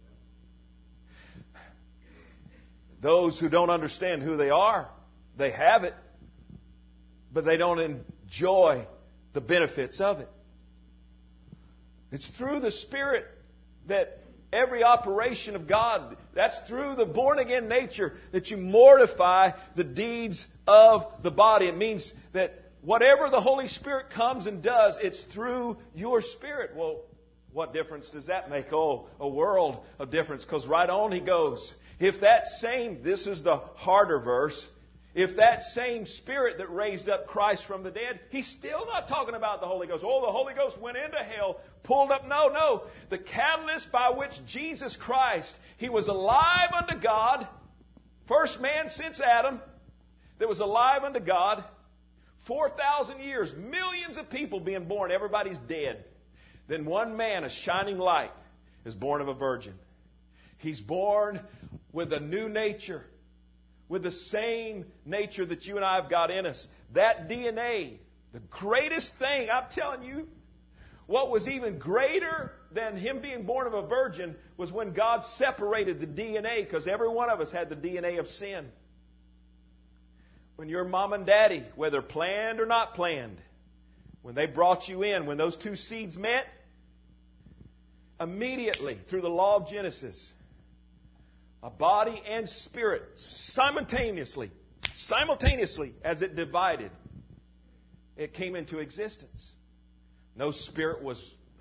Those who don't understand who they are, they have it, but they don't enjoy the benefits of it. It's through the Spirit that every operation of God, that's through the born-again nature that you mortify the deeds of the body. It means that whatever the Holy Spirit comes and does, it's through your spirit. Well, what difference does that make? Oh, a world of difference, because right on he goes. If that same, this is the harder verse, if that same Spirit that raised up Christ from the dead, he's still not talking about the Holy Ghost. Oh, the Holy Ghost went into hell, pulled up. No, no. The catalyst by which Jesus Christ, He was alive unto God, first man since Adam that was alive unto God, four thousand years, millions of people being born, everybody's dead. Then one man, a shining light, is born of a virgin. He's born with a new nature, with the same nature that you and I have got in us. That D N A, the greatest thing, I'm telling you, what was even greater than him being born of a virgin was when God separated the D N A, because every one of us had the D N A of sin. When your mom and daddy, whether planned or not planned, when they brought you in, when those two seeds met, immediately through the law of Genesis, a body and spirit simultaneously, simultaneously as it divided, it came into existence. No spirit was,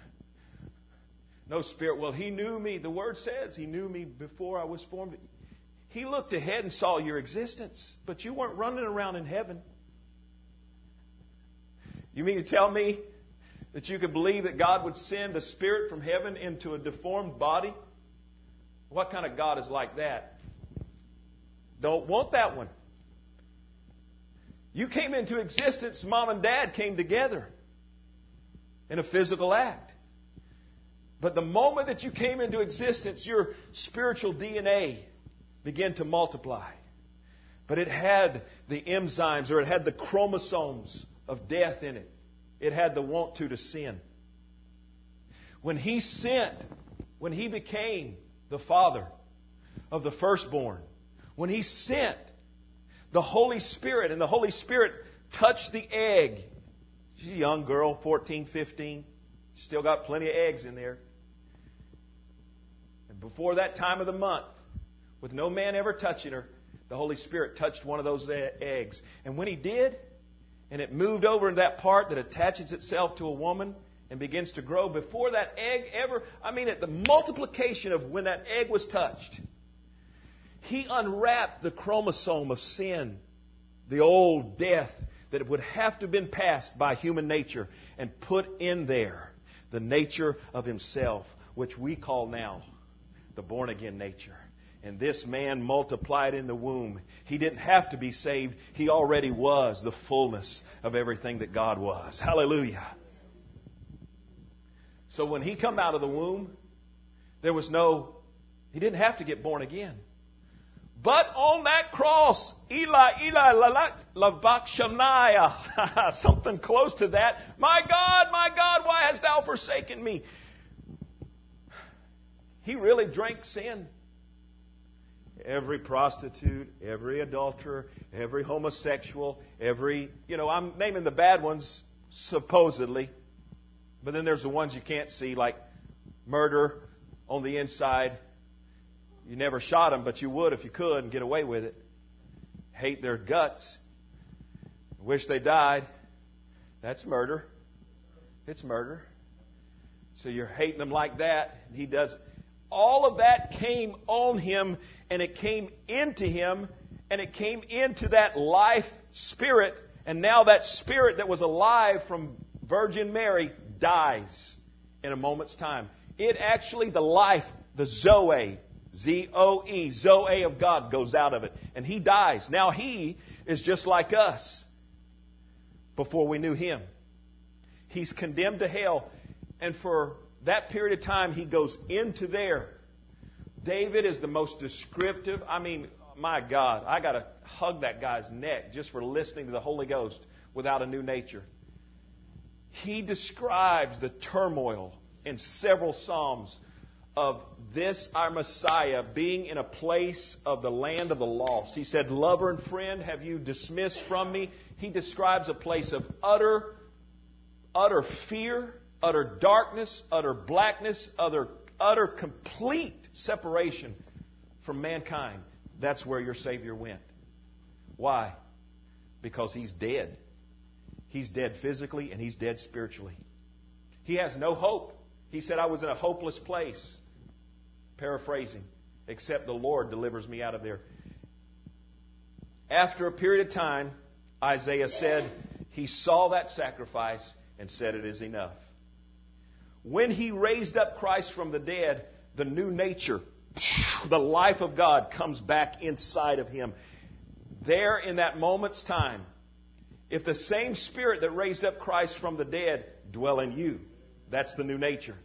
no spirit, well, He knew me. The Word says He knew me before I was formed. He looked ahead and saw your existence, but you weren't running around in heaven. You mean to tell me that you could believe that God would send a spirit from heaven into a deformed body? What kind of God is like that? Don't want that one. You came into existence, mom and dad came together in a physical act. But the moment that you came into existence, your spiritual D N A began to multiply. But it had the enzymes, or it had the chromosomes of death in it. It had the want to to sin. When He sent, when He became the Father of the firstborn, when He sent the Holy Spirit, and the Holy Spirit touched the egg. She's a young girl, fourteen, fifteen. Still got plenty of eggs in there. And before that time of the month, with no man ever touching her, the Holy Spirit touched one of those eggs. And when He did, and it moved over in that part that attaches itself to a woman and begins to grow, before that egg ever, I mean at the multiplication of when that egg was touched, He unwrapped the chromosome of sin, the old death that would have to have been passed by human nature, and put in there the nature of Himself, which we call now the born-again nature. And this man multiplied in the womb. He didn't have to be saved. He already was the fullness of everything that God was. Hallelujah. So when he come out of the womb, there was no, he didn't have to get born again. But on that cross, Eli, Eli, Labakshaniah, something close to that. My God, my God, why hast thou forsaken me? He really drank sin. Every prostitute, every adulterer, every homosexual, every, you know, I'm naming the bad ones, supposedly. But then there's the ones you can't see, like murder on the inside. You never shot him, but you would if you could and get away with it. hate their guts, wish they died, that's murder. It's murder. So you're hating them like that. He does. All of that came on him, and it came into him, and it came into that life spirit, and now that spirit that was alive from Virgin Mary dies in a moment's time. It actually, the life, the Zoe, Z O E, Zoe of God goes out of it. And he dies. Now he is just like us before we knew him. He's condemned to hell. And for that period of time, he goes into there. David is the most descriptive. I mean, my God, I got to hug that guy's neck just for listening to the Holy Ghost without a new nature. He describes the turmoil in several Psalms of this, our Messiah, being in a place of the land of the lost. He said, "Lover and friend, have you dismissed from me?" He describes a place of utter, utter fear, utter darkness, utter blackness, utter, utter complete separation from mankind. That's where your Savior went. Why? Because He's dead. He's dead physically and He's dead spiritually. He has no hope. He said, "I was in a hopeless place." Paraphrasing. Except the Lord delivers me out of there. After a period of time, Isaiah said, he saw that sacrifice and said, "It is enough." When He raised up Christ from the dead, the new nature, the life of God comes back inside of Him. There in that moment's time, if the same Spirit that raised up Christ from the dead dwell in you, that's the new nature.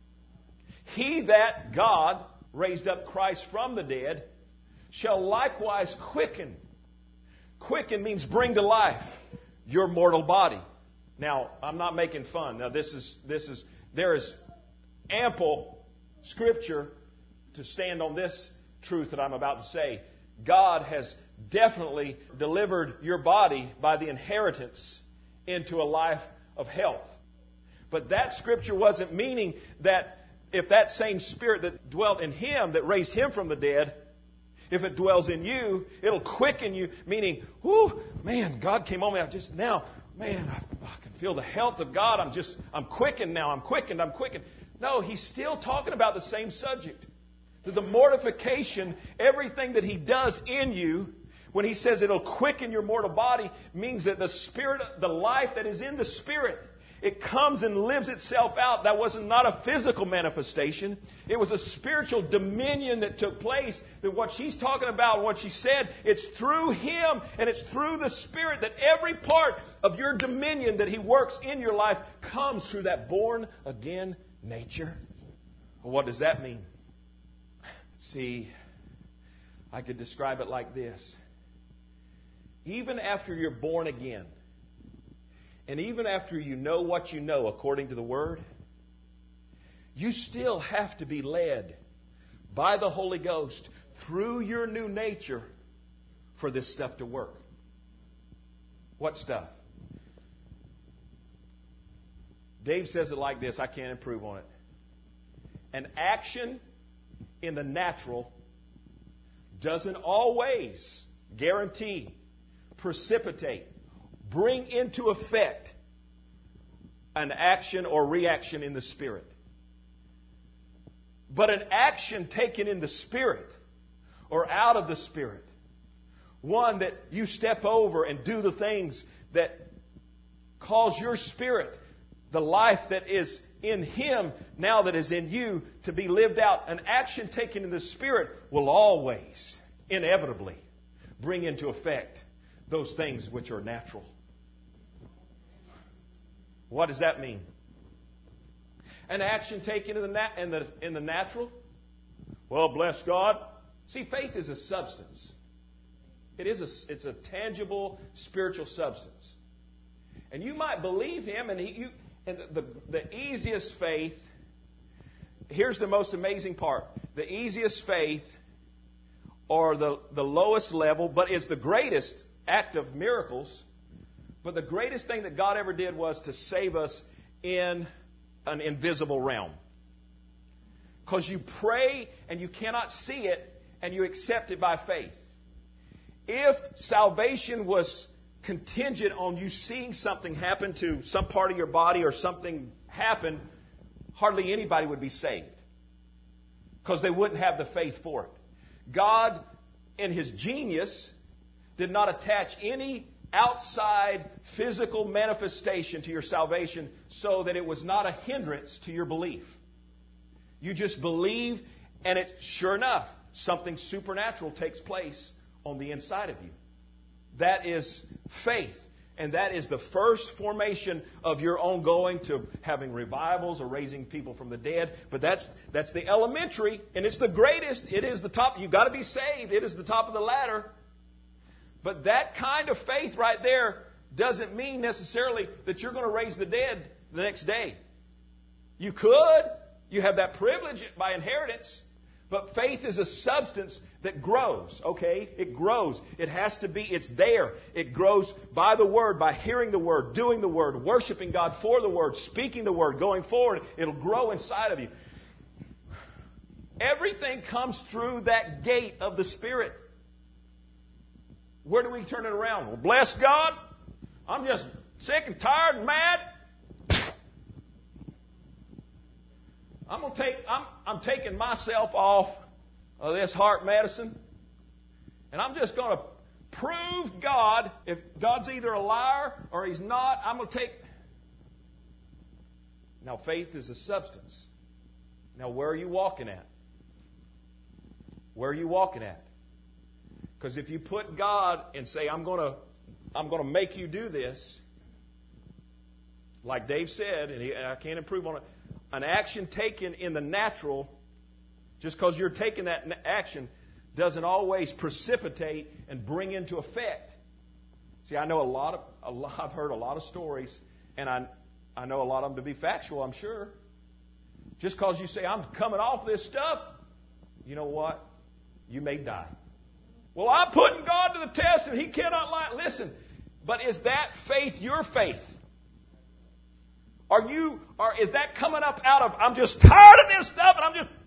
He that God raised up Christ from the dead shall likewise quicken. Quicken means bring to life your mortal body. Now, I'm not making fun. Now, this is, this is, there is ample Scripture to stand on this truth that I'm about to say. God has definitely delivered your body by the inheritance into a life of health. But that Scripture wasn't meaning that if that same Spirit that dwelt in Him, that raised Him from the dead, if it dwells in you, it'll quicken you, meaning, whoo, man, God came on me. I just now, man, I, I can feel the health of God. I'm just, I'm quickened now. I'm quickened. I'm quickened. No, He's still talking about the same subject. That the mortification, everything that He does in you, when He says it'll quicken your mortal body, means that the Spirit, the life that is in the Spirit, it comes and lives itself out. That wasn't not a physical manifestation. It was a spiritual dominion that took place. That what she's talking about, what she said, it's through Him and it's through the Spirit that every part of your dominion that He works in your life comes through that born again nature. Well, what does that mean? See, I could describe it like this. Even after you're born again, and even after you know what you know according to the Word, you still have to be led by the Holy Ghost through your new nature for this stuff to work. What stuff? Dave says it like this. I can't improve on it. An action in the natural doesn't always guarantee, precipitate, bring into effect an action or reaction in the Spirit. But an action taken in the Spirit or out of the Spirit, one that you step over and do the things that cause your spirit, the life that is in Him now that is in you, to be lived out. An action taken in the Spirit will always, inevitably, bring into effect those things which are natural. What does that mean? An action taken in the, nat- in the in the natural? Well, bless God. See, faith is a substance. It is a, it's a tangible spiritual substance. And you might believe Him, and, he, you, and the, the, the easiest faith, here's the most amazing part. The easiest faith, or the, the lowest level, but it's the greatest act of miracles. But the greatest thing that God ever did was to save us in an invisible realm. Because you pray and you cannot see it, and you accept it by faith. If salvation was contingent on you seeing something happen to some part of your body or something happen, hardly anybody would be saved because they wouldn't have the faith for it. God, in His genius, did not attach any outside physical manifestation to your salvation so that it was not a hindrance to your belief. You just believe, and it, sure enough, something supernatural takes place on the inside of you. That is faith. And that is the first formation of your own going to having revivals or raising people from the dead. But that's that's the elementary, and it's the greatest. It is the top. You've got to be saved. It is the top of the ladder. But that kind of faith right there doesn't mean necessarily that you're going to raise the dead the next day. You could. You have that privilege by inheritance. But faith is a substance that grows, okay? It grows. It has to be, it's there. It grows by the Word, by hearing the Word, doing the Word, worshiping God for the Word, speaking the Word, going forward. It'll grow inside of you. Everything comes through that gate of the Spirit. Where do we turn it around? Well, bless God. I'm just sick and tired and mad. I'm gonna take. I'm. I'm taking myself off of this heart medicine, and I'm just going to prove God. If God's either a liar or He's not, I'm going to take. Now, faith is a substance. Now, where are you walking at? Where are you walking at? Because if you put God and say, "I'm going to, I'm going to make you do this," like Dave said, and, he, and I can't improve on it. An action taken in the natural, just because you're taking that action, doesn't always precipitate and bring into effect. See, I know a lot of, a lot, I've heard a lot of stories, and I, I know a lot of them to be factual, I'm sure. Just because you say, I'm coming off this stuff, you know what? You may die. Well, I'm putting God to the test, and He cannot lie. Listen, but is that faith your faith? Are you, or is that coming up out of, I'm just tired of this stuff and I'm just,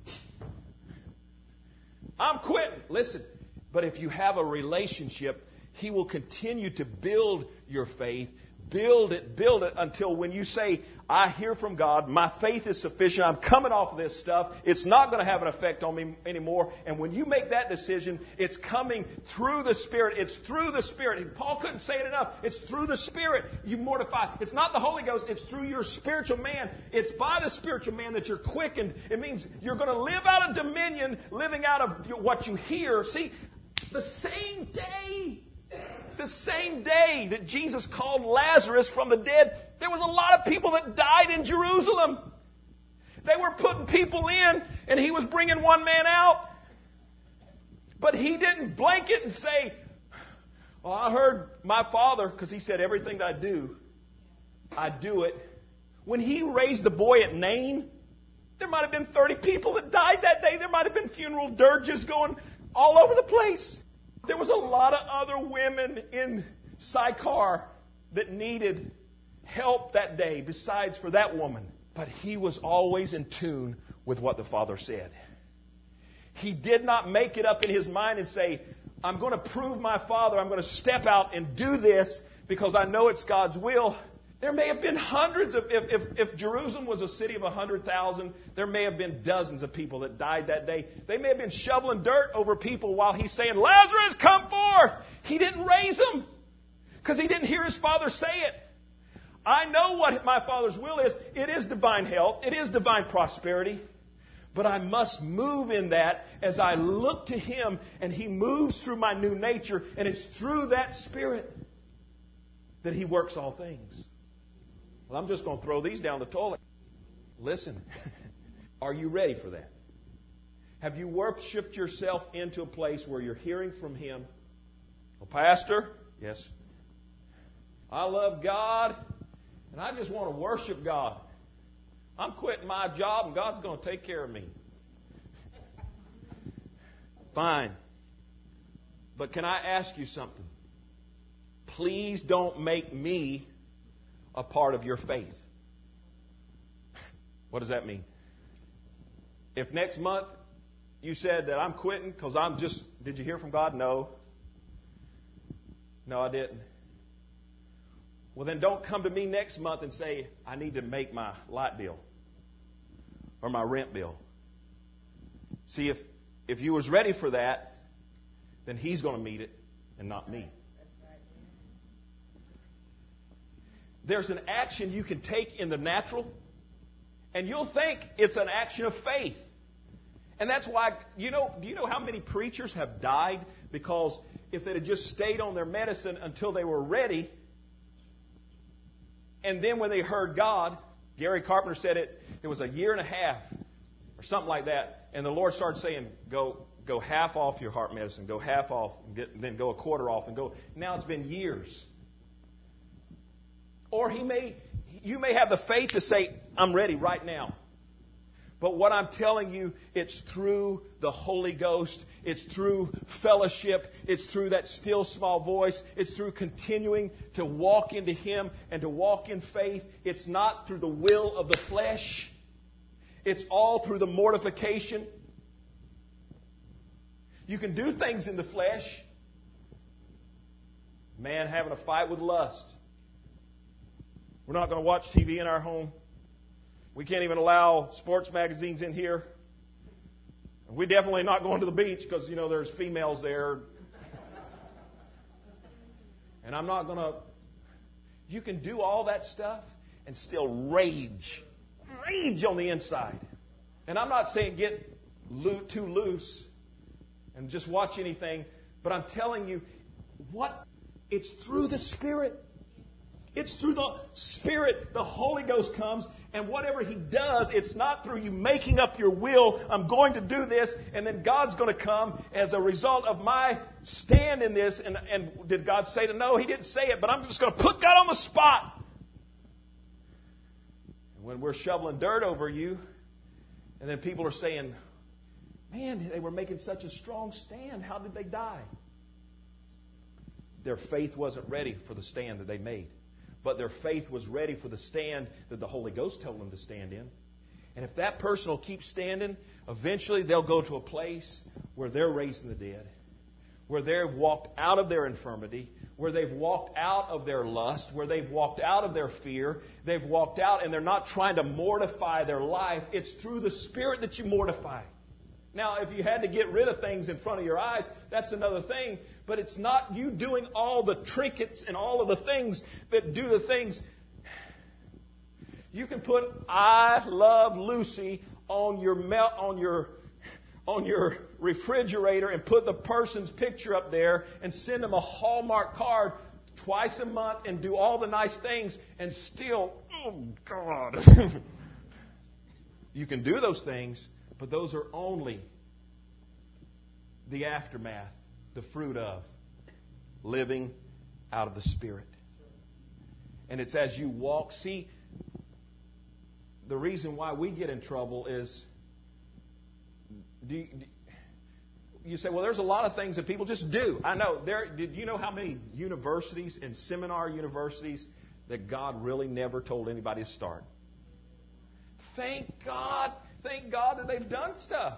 I'm quitting. Listen, but if you have a relationship, He will continue to build your faith, build it, build it until when you say, I hear from God, my faith is sufficient, I'm coming off of this stuff, it's not going to have an effect on me anymore. And when you make that decision, it's coming through the Spirit. It's through the Spirit. And Paul couldn't say it enough. It's through the Spirit you mortify. It's not the Holy Ghost. It's through your spiritual man. It's by the spiritual man that you're quickened. It means you're going to live out of dominion, living out of what you hear. See, the same day... The same day that Jesus called Lazarus from the dead, there was a lot of people that died in Jerusalem. They were putting people in, and He was bringing one man out. But He didn't blanket and say, well, I heard my Father, because He said, everything that I do, I do it. When He raised the boy at Nain, there might have been thirty people that died that day. There might have been funeral dirges going all over the place. There was a lot of other women in Sychar that needed help that day besides for that woman. But He was always in tune with what the Father said. He did not make it up in His mind and say, I'm going to prove my Father. I'm going to step out and do this because I know it's God's will. There may have been hundreds of, if, if, if Jerusalem was a city of one hundred thousand, there may have been dozens of people that died that day. They may have been shoveling dirt over people while He's saying, Lazarus, come forth. He didn't raise them because He didn't hear His Father say it. I know what my Father's will is. It is divine health. It is divine prosperity. But I must move in that as I look to Him and He moves through my new nature. And it's through that Spirit that He works all things. Well, I'm just going to throw these down the toilet. Listen, are you ready for that? Have you worshiped yourself into a place where you're hearing from Him? Well, Pastor, yes. I love God, and I just want to worship God. I'm quitting my job, and God's going to take care of me. Fine. But can I ask you something? Please don't make me a part of your faith. What does that mean? If next month you said that I'm quitting because I'm just, did you hear from God? No. No, I didn't. Well, then don't come to me next month and say, I need to make my light bill or my rent bill. See, if, if you was ready for that, then He's going to meet it and not me. There's an action you can take in the natural, and you'll think it's an action of faith. And that's why, you know, do you know how many preachers have died because if they had just stayed on their medicine until they were ready, and then when they heard God, Gary Carpenter said it, it was a year and a half or something like that, and the Lord started saying, go go half off your heart medicine, go half off, and get, then go a quarter off, and go. Now it's been years. Or he may, you may have the faith to say, I'm ready right now. But what I'm telling you, it's through the Holy Ghost. It's through fellowship. It's through that still small voice. It's through continuing to walk into Him and to walk in faith. It's not through the will of the flesh. It's all through the mortification. You can do things in the flesh. Man having a fight with lust. We're not going to watch T V in our home. We can't even allow sports magazines in here. We're definitely not going to the beach because, you know, there's females there. And I'm not going to... You can do all that stuff and still rage. Rage on the inside. And I'm not saying get loo- too loose and just watch anything. But I'm telling you, what? It's through the Spirit. It's through the Spirit. The Holy Ghost comes, and whatever He does, it's not through you making up your will, I'm going to do this, and then God's going to come as a result of my stand in this. And, and did God say to no? He didn't say it, but I'm just going to put God on the spot. And when we're shoveling dirt over you, and then people are saying, man, they were making such a strong stand. How did they die? Their faith wasn't ready for the stand that they made. But their faith was ready for the stand that the Holy Ghost told them to stand in. And if that person will keep standing, eventually they'll go to a place where they're raising the dead, where they've walked out of their infirmity, where they've walked out of their lust, where they've walked out of their fear. They've walked out and they're not trying to mortify their life. It's through the Spirit that you mortify. Now, if you had to get rid of things in front of your eyes, that's another thing. But it's not you doing all the trinkets and all of the things that do the things. You can put "I love Lucy" on your melt on your on your refrigerator and put the person's picture up there and send them a Hallmark card twice a month and do all the nice things and still, oh God. You can do those things. But those are only the aftermath, the fruit of living out of the Spirit. And it's as you walk. See, the reason why we get in trouble is, do you, do you say, well, there's a lot of things that people just do. I know. There. Did you know how many universities and seminar universities that God really never told anybody to start? Thank God. Thank God that they've done stuff.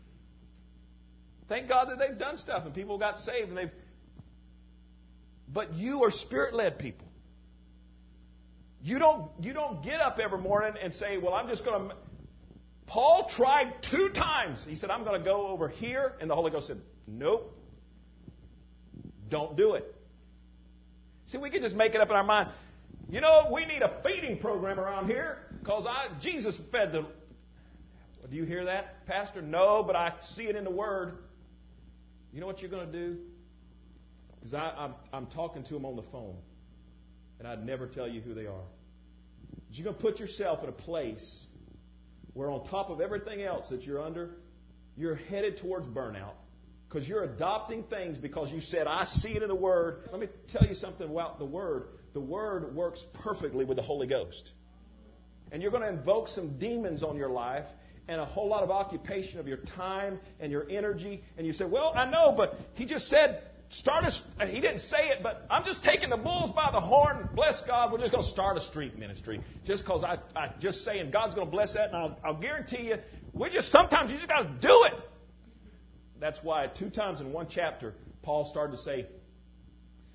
Thank God that they've done stuff and people got saved and they've. But you are Spirit-led people. You don't you don't get up every morning and say, well, I'm just going to. Paul tried two times. He said, I'm going to go over here, and the Holy Ghost said, nope, don't do it. See, we can just make it up in our mind. You know, we need a feeding program around here because I Jesus fed the. Do you hear that, Pastor? No, but I see it in the Word. You know what you're going to do? Because I'm, I'm talking to them on the phone, and I'd never tell you who they are. But you're going to put yourself in a place where on top of everything else that you're under, you're headed towards burnout because you're adopting things because you said, I see it in the Word. Let me tell you something about the Word. The Word works perfectly with the Holy Ghost. And you're going to invoke some demons on your life and a whole lot of occupation of your time and your energy. And you say, well, I know, but he just said, start a, he didn't say it, but I'm just taking the bulls by the horn. Bless God, we're just going to start a street ministry. Just because I, I just saying God's going to bless that, and I'll, I'll guarantee you, we just sometimes you just got to do it. That's why two times in one chapter, Paul started to say,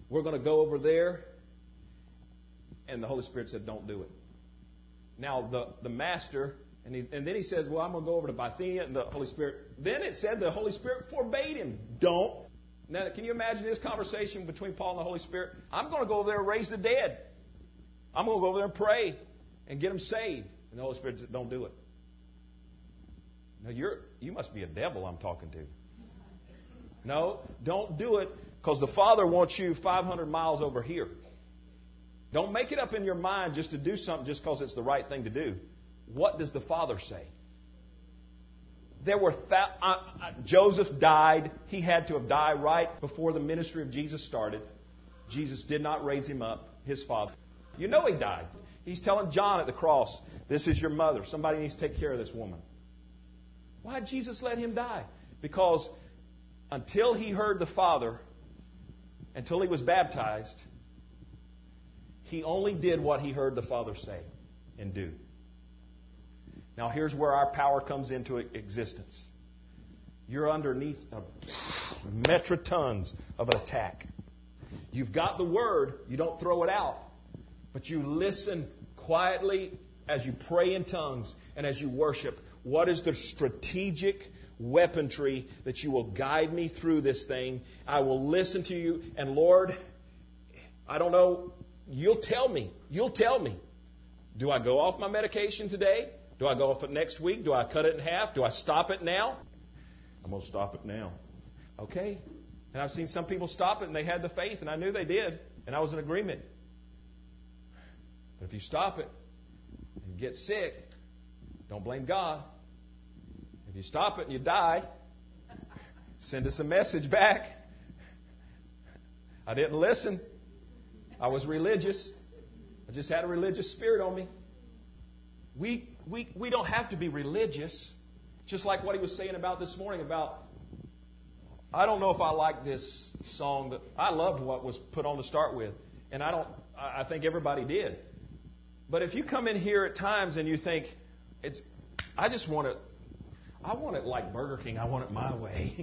we're going to go over there. And the Holy Spirit said, don't do it. Now, the, the master, and, he, and then he says, well, I'm going to go over to Bithynia, and the Holy Spirit, then it said the Holy Spirit forbade him. Don't. Now, can you imagine this conversation between Paul and the Holy Spirit? I'm going to go over there and raise the dead. I'm going to go over there and pray and get them saved. And the Holy Spirit said, don't do it. Now, you're, you must be a devil I'm talking to. No, don't do it, because the Father wants you five hundred miles over here. Don't make it up in your mind just to do something just because it's the right thing to do. What does the Father say? There were th- uh, uh, Joseph died. He had to have died right before the ministry of Jesus started. Jesus did not raise him up, his father. You know he died. He's telling John at the cross, this is your mother. Somebody needs to take care of this woman. Why did Jesus let him die? Because until he heard the Father, until he was baptized, he only did what he heard the Father say and do. Now here's where our power comes into existence. You're underneath a metritons of an attack. You've got the Word. You don't throw it out. But you listen quietly as you pray in tongues and as you worship. What is the strategic weaponry that you will guide me through this thing? I will listen to you. And Lord, I don't know. You'll tell me. You'll tell me. Do I go off my medication today? Do I go off it next week? Do I cut it in half? Do I stop it now? I'm going to stop it now. Okay. And I've seen some people stop it and they had the faith, and I knew they did, and I was in agreement. But if you stop it and get sick, don't blame God. If you stop it and you die, send us a message back. I didn't listen. I was religious. I just had a religious spirit on me. We, we, we don't have to be religious. Just like what he was saying about this morning about, I don't know if I like this song. That I loved what was put on to start with. And I don't, I think everybody did. But if you come in here at times and you think, it's, I just want it, I want it like Burger King. I want it my way.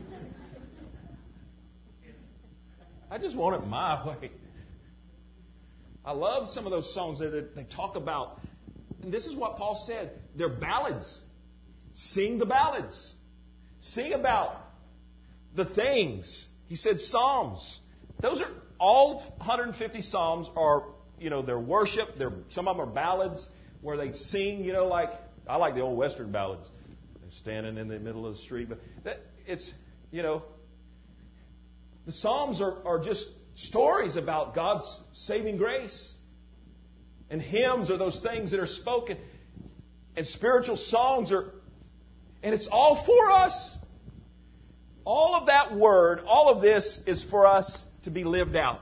I just want it my way. I love some of those songs that they talk about. And this is what Paul said. They're ballads. Sing the ballads. Sing about the things. He said psalms. Those are all one hundred fifty psalms are, you know, they're worship. They're, some of them are ballads where they sing, you know, like, I like the old Western ballads. They're standing in the middle of the street. But that, it's, you know, the psalms are, are just stories about God's saving grace. And hymns are those things that are spoken. And spiritual songs are, and it's all for us. All of that word, all of this is for us to be lived out.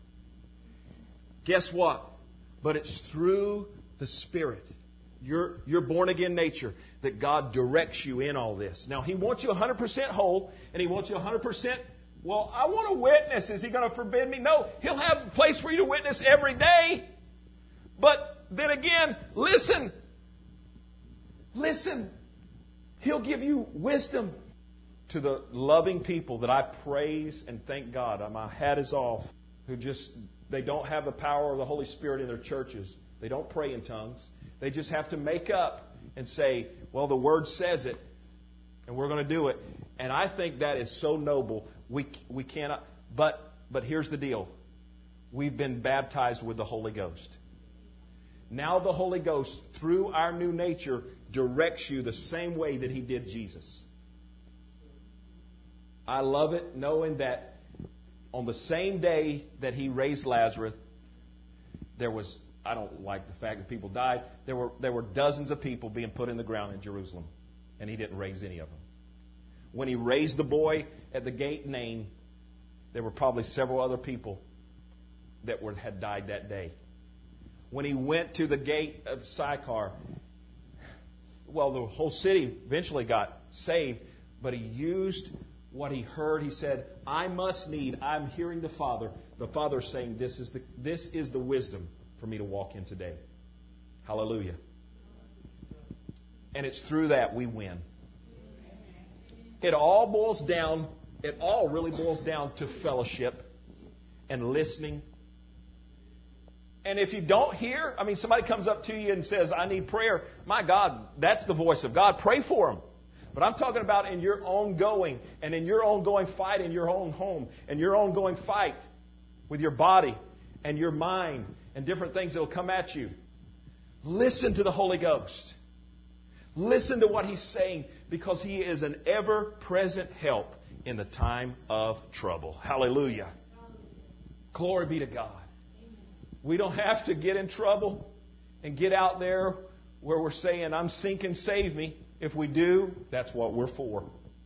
Guess what? But it's through the Spirit, your, your born-again nature, that God directs you in all this. Now, He wants you one hundred percent whole, and He wants you one hundred percent, well, I want to witness. Is He going to forbid me? No. He'll have a place for you to witness every day. But then again, listen. Listen. He'll give you wisdom. To the loving people that I praise and thank God, my hat is off, who just, they don't have the power of the Holy Spirit in their churches. They don't pray in tongues. They just have to make up and say, well, the Word says it, and we're going to do it. And I think that is so noble. We we cannot, but but here's the deal. We've been baptized with the Holy Ghost. Now the Holy Ghost, through our new nature, directs you the same way that He did Jesus. I love it knowing that on the same day that He raised Lazarus, there was, I don't like the fact that people died, there were there were dozens of people being put in the ground in Jerusalem, and He didn't raise any of them. When He raised the boy at the gate Nain, there were probably several other people that were, had died that day. When He went to the gate of Sychar, well, the whole city eventually got saved, but He used what He heard. He said, I must need, I'm hearing the Father. The Father saying, this is the, this is the wisdom for me to walk in today. Hallelujah. And it's through that we win. It all boils down, it all really boils down to fellowship. and listening. And if you don't hear, I mean, somebody comes up to you and says, I need prayer. My God, that's the voice of God. Pray for them. But I'm talking about in your own going and in your own going fight in your own home and your own going fight with your body and your mind and different things that will come at you. Listen to the Holy Ghost. Listen to what He's saying, because He is an ever-present help in the time of trouble. Hallelujah. Glory be to God. We don't have to get in trouble and get out there where we're saying, I'm sinking, save me. If we do, that's what we're for.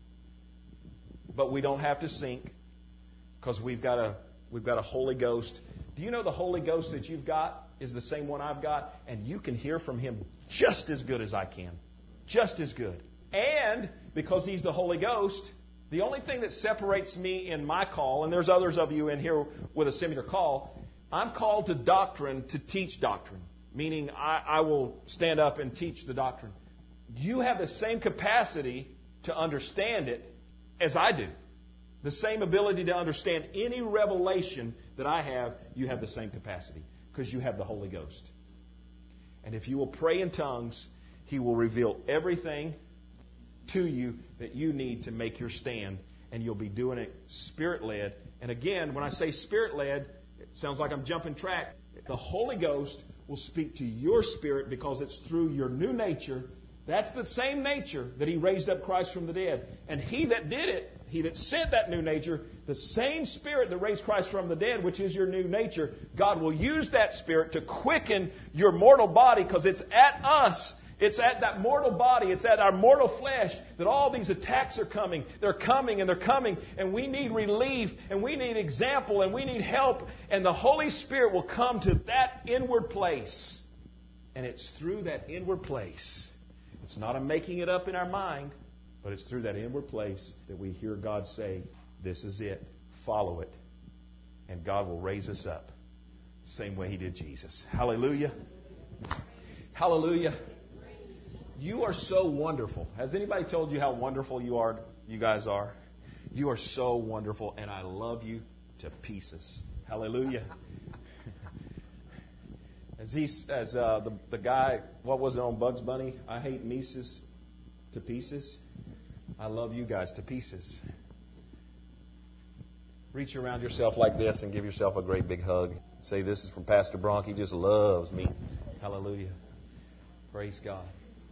But we don't have to sink, because we've got a we've got a Holy Ghost. Do you know the Holy Ghost that you've got is the same one I've got? And you can hear from Him just as good as I can. Just as good. And because He's the Holy Ghost, the only thing that separates me in my call, and there's others of you in here with a similar call, I'm called to doctrine to teach doctrine. Meaning I, I will stand up and teach the doctrine. You have the same capacity to understand it as I do. The same ability to understand any revelation that I have, you have the same capacity, because you have the Holy Ghost. And if you will pray in tongues, He will reveal everything to you that you need to make your stand, and you'll be doing it Spirit-led. And again, when I say Spirit-led, it sounds like I'm jumping track. The Holy Ghost will speak to your spirit, because it's through your new nature. That's the same nature that He raised up Christ from the dead. And He that did it, He that sent that new nature, the same Spirit that raised Christ from the dead, which is your new nature, God will use that Spirit to quicken your mortal body, because it's at us. It's at that mortal body. It's at our mortal flesh that all these attacks are coming. They're coming and they're coming. And we need relief and we need example and we need help. And the Holy Spirit will come to that inward place. And it's through that inward place. It's not a making it up in our mind, but it's through that inward place that we hear God say, this is it. Follow it. And God will raise us up. Same way He did Jesus. Hallelujah. Hallelujah. You are so wonderful. Has anybody told you how wonderful you are? You guys are. You are so wonderful, and I love you to pieces. Hallelujah. As he, as uh, the the guy, what was it on Bugs Bunny? I hate Mises to pieces. I love you guys to pieces. Reach around yourself like this and give yourself a great big hug. Say, this is from Pastor Bronk. He just loves me. Hallelujah. Praise God.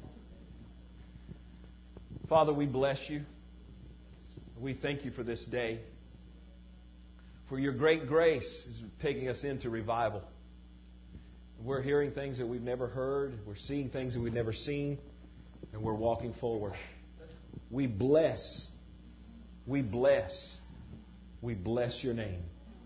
Father, we bless you. We thank you for this day. For your great grace is taking us into revival. We're hearing things that we've never heard. We're seeing things that we've never seen. And we're walking forward. We bless. We bless. We bless your name.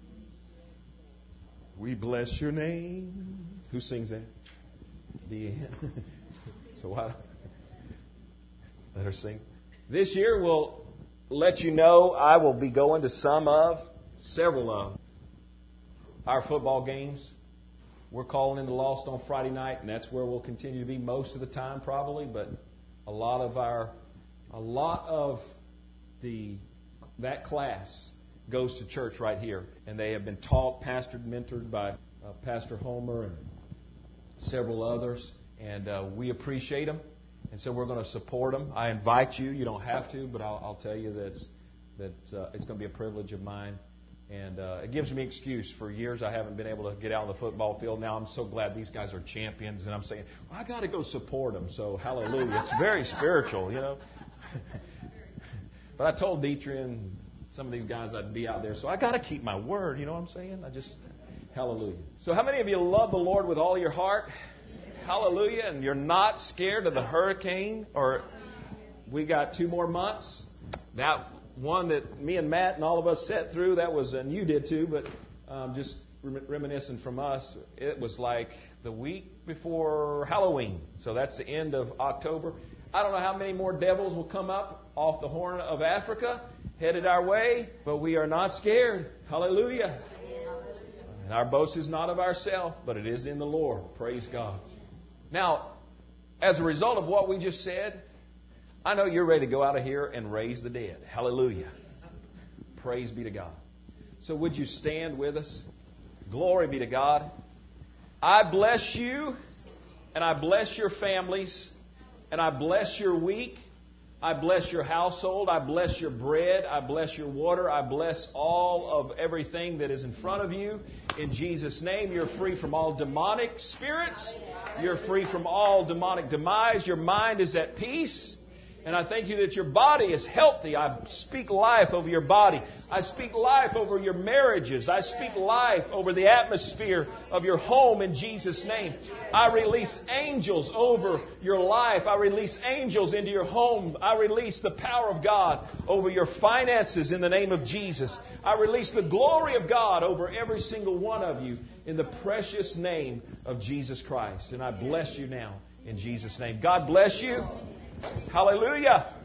We bless your name. Who sings that? The end. So why? Let her sing. This year we'll let you know I will be going to some of, several of, our football games. We're calling in the Lost on Friday night, and that's where we'll continue to be most of the time probably, but a lot of our, a lot of the, that class goes to church right here. And they have been taught, pastored, mentored by uh, Pastor Homer and several others. And uh, we appreciate them. And so we're going to support them. I invite you. You don't have to, but I'll, I'll tell you that's, that uh, it's going to be a privilege of mine. And uh, it gives me excuse. For years I haven't been able to get out on the football field. Now I'm so glad these guys are champions. And I'm saying, well, I got to go support them. So hallelujah. It's very spiritual, you know. But I told Dietrich and some of these guys I'd be out there. So I got to keep my word. You know what I'm saying? I just, hallelujah. So how many of you love the Lord with all your heart? Hallelujah. And you're not scared of the hurricane? Or we got two more months. That one that me and Matt and all of us sat through, that was, and you did too, but um, just reminiscent from us, it was like the week before Halloween. So that's the end of October. I don't know how many more devils will come up off the Horn of Africa, headed our way, but we are not scared. Hallelujah. And our boast is not of ourselves, but it is in the Lord. Praise God. Now, as a result of what we just said, I know you're ready to go out of here and raise the dead. Hallelujah. Praise be to God. So would you stand with us? Glory be to God. I bless you, and I bless your families, and I bless your week. I bless your household. I bless your bread. I bless your water. I bless all of everything that is in front of you. In Jesus' name, you're free from all demonic spirits. You're free from all demonic demise. Your mind is at peace. And I thank you that your body is healthy. I speak life over your body. I speak life over your marriages. I speak life over the atmosphere of your home in Jesus' name. I release angels over your life. I release angels into your home. I release the power of God over your finances in the name of Jesus. I release the glory of God over every single one of you in the precious name of Jesus Christ. And I bless you now in Jesus' name. God bless you. Hallelujah.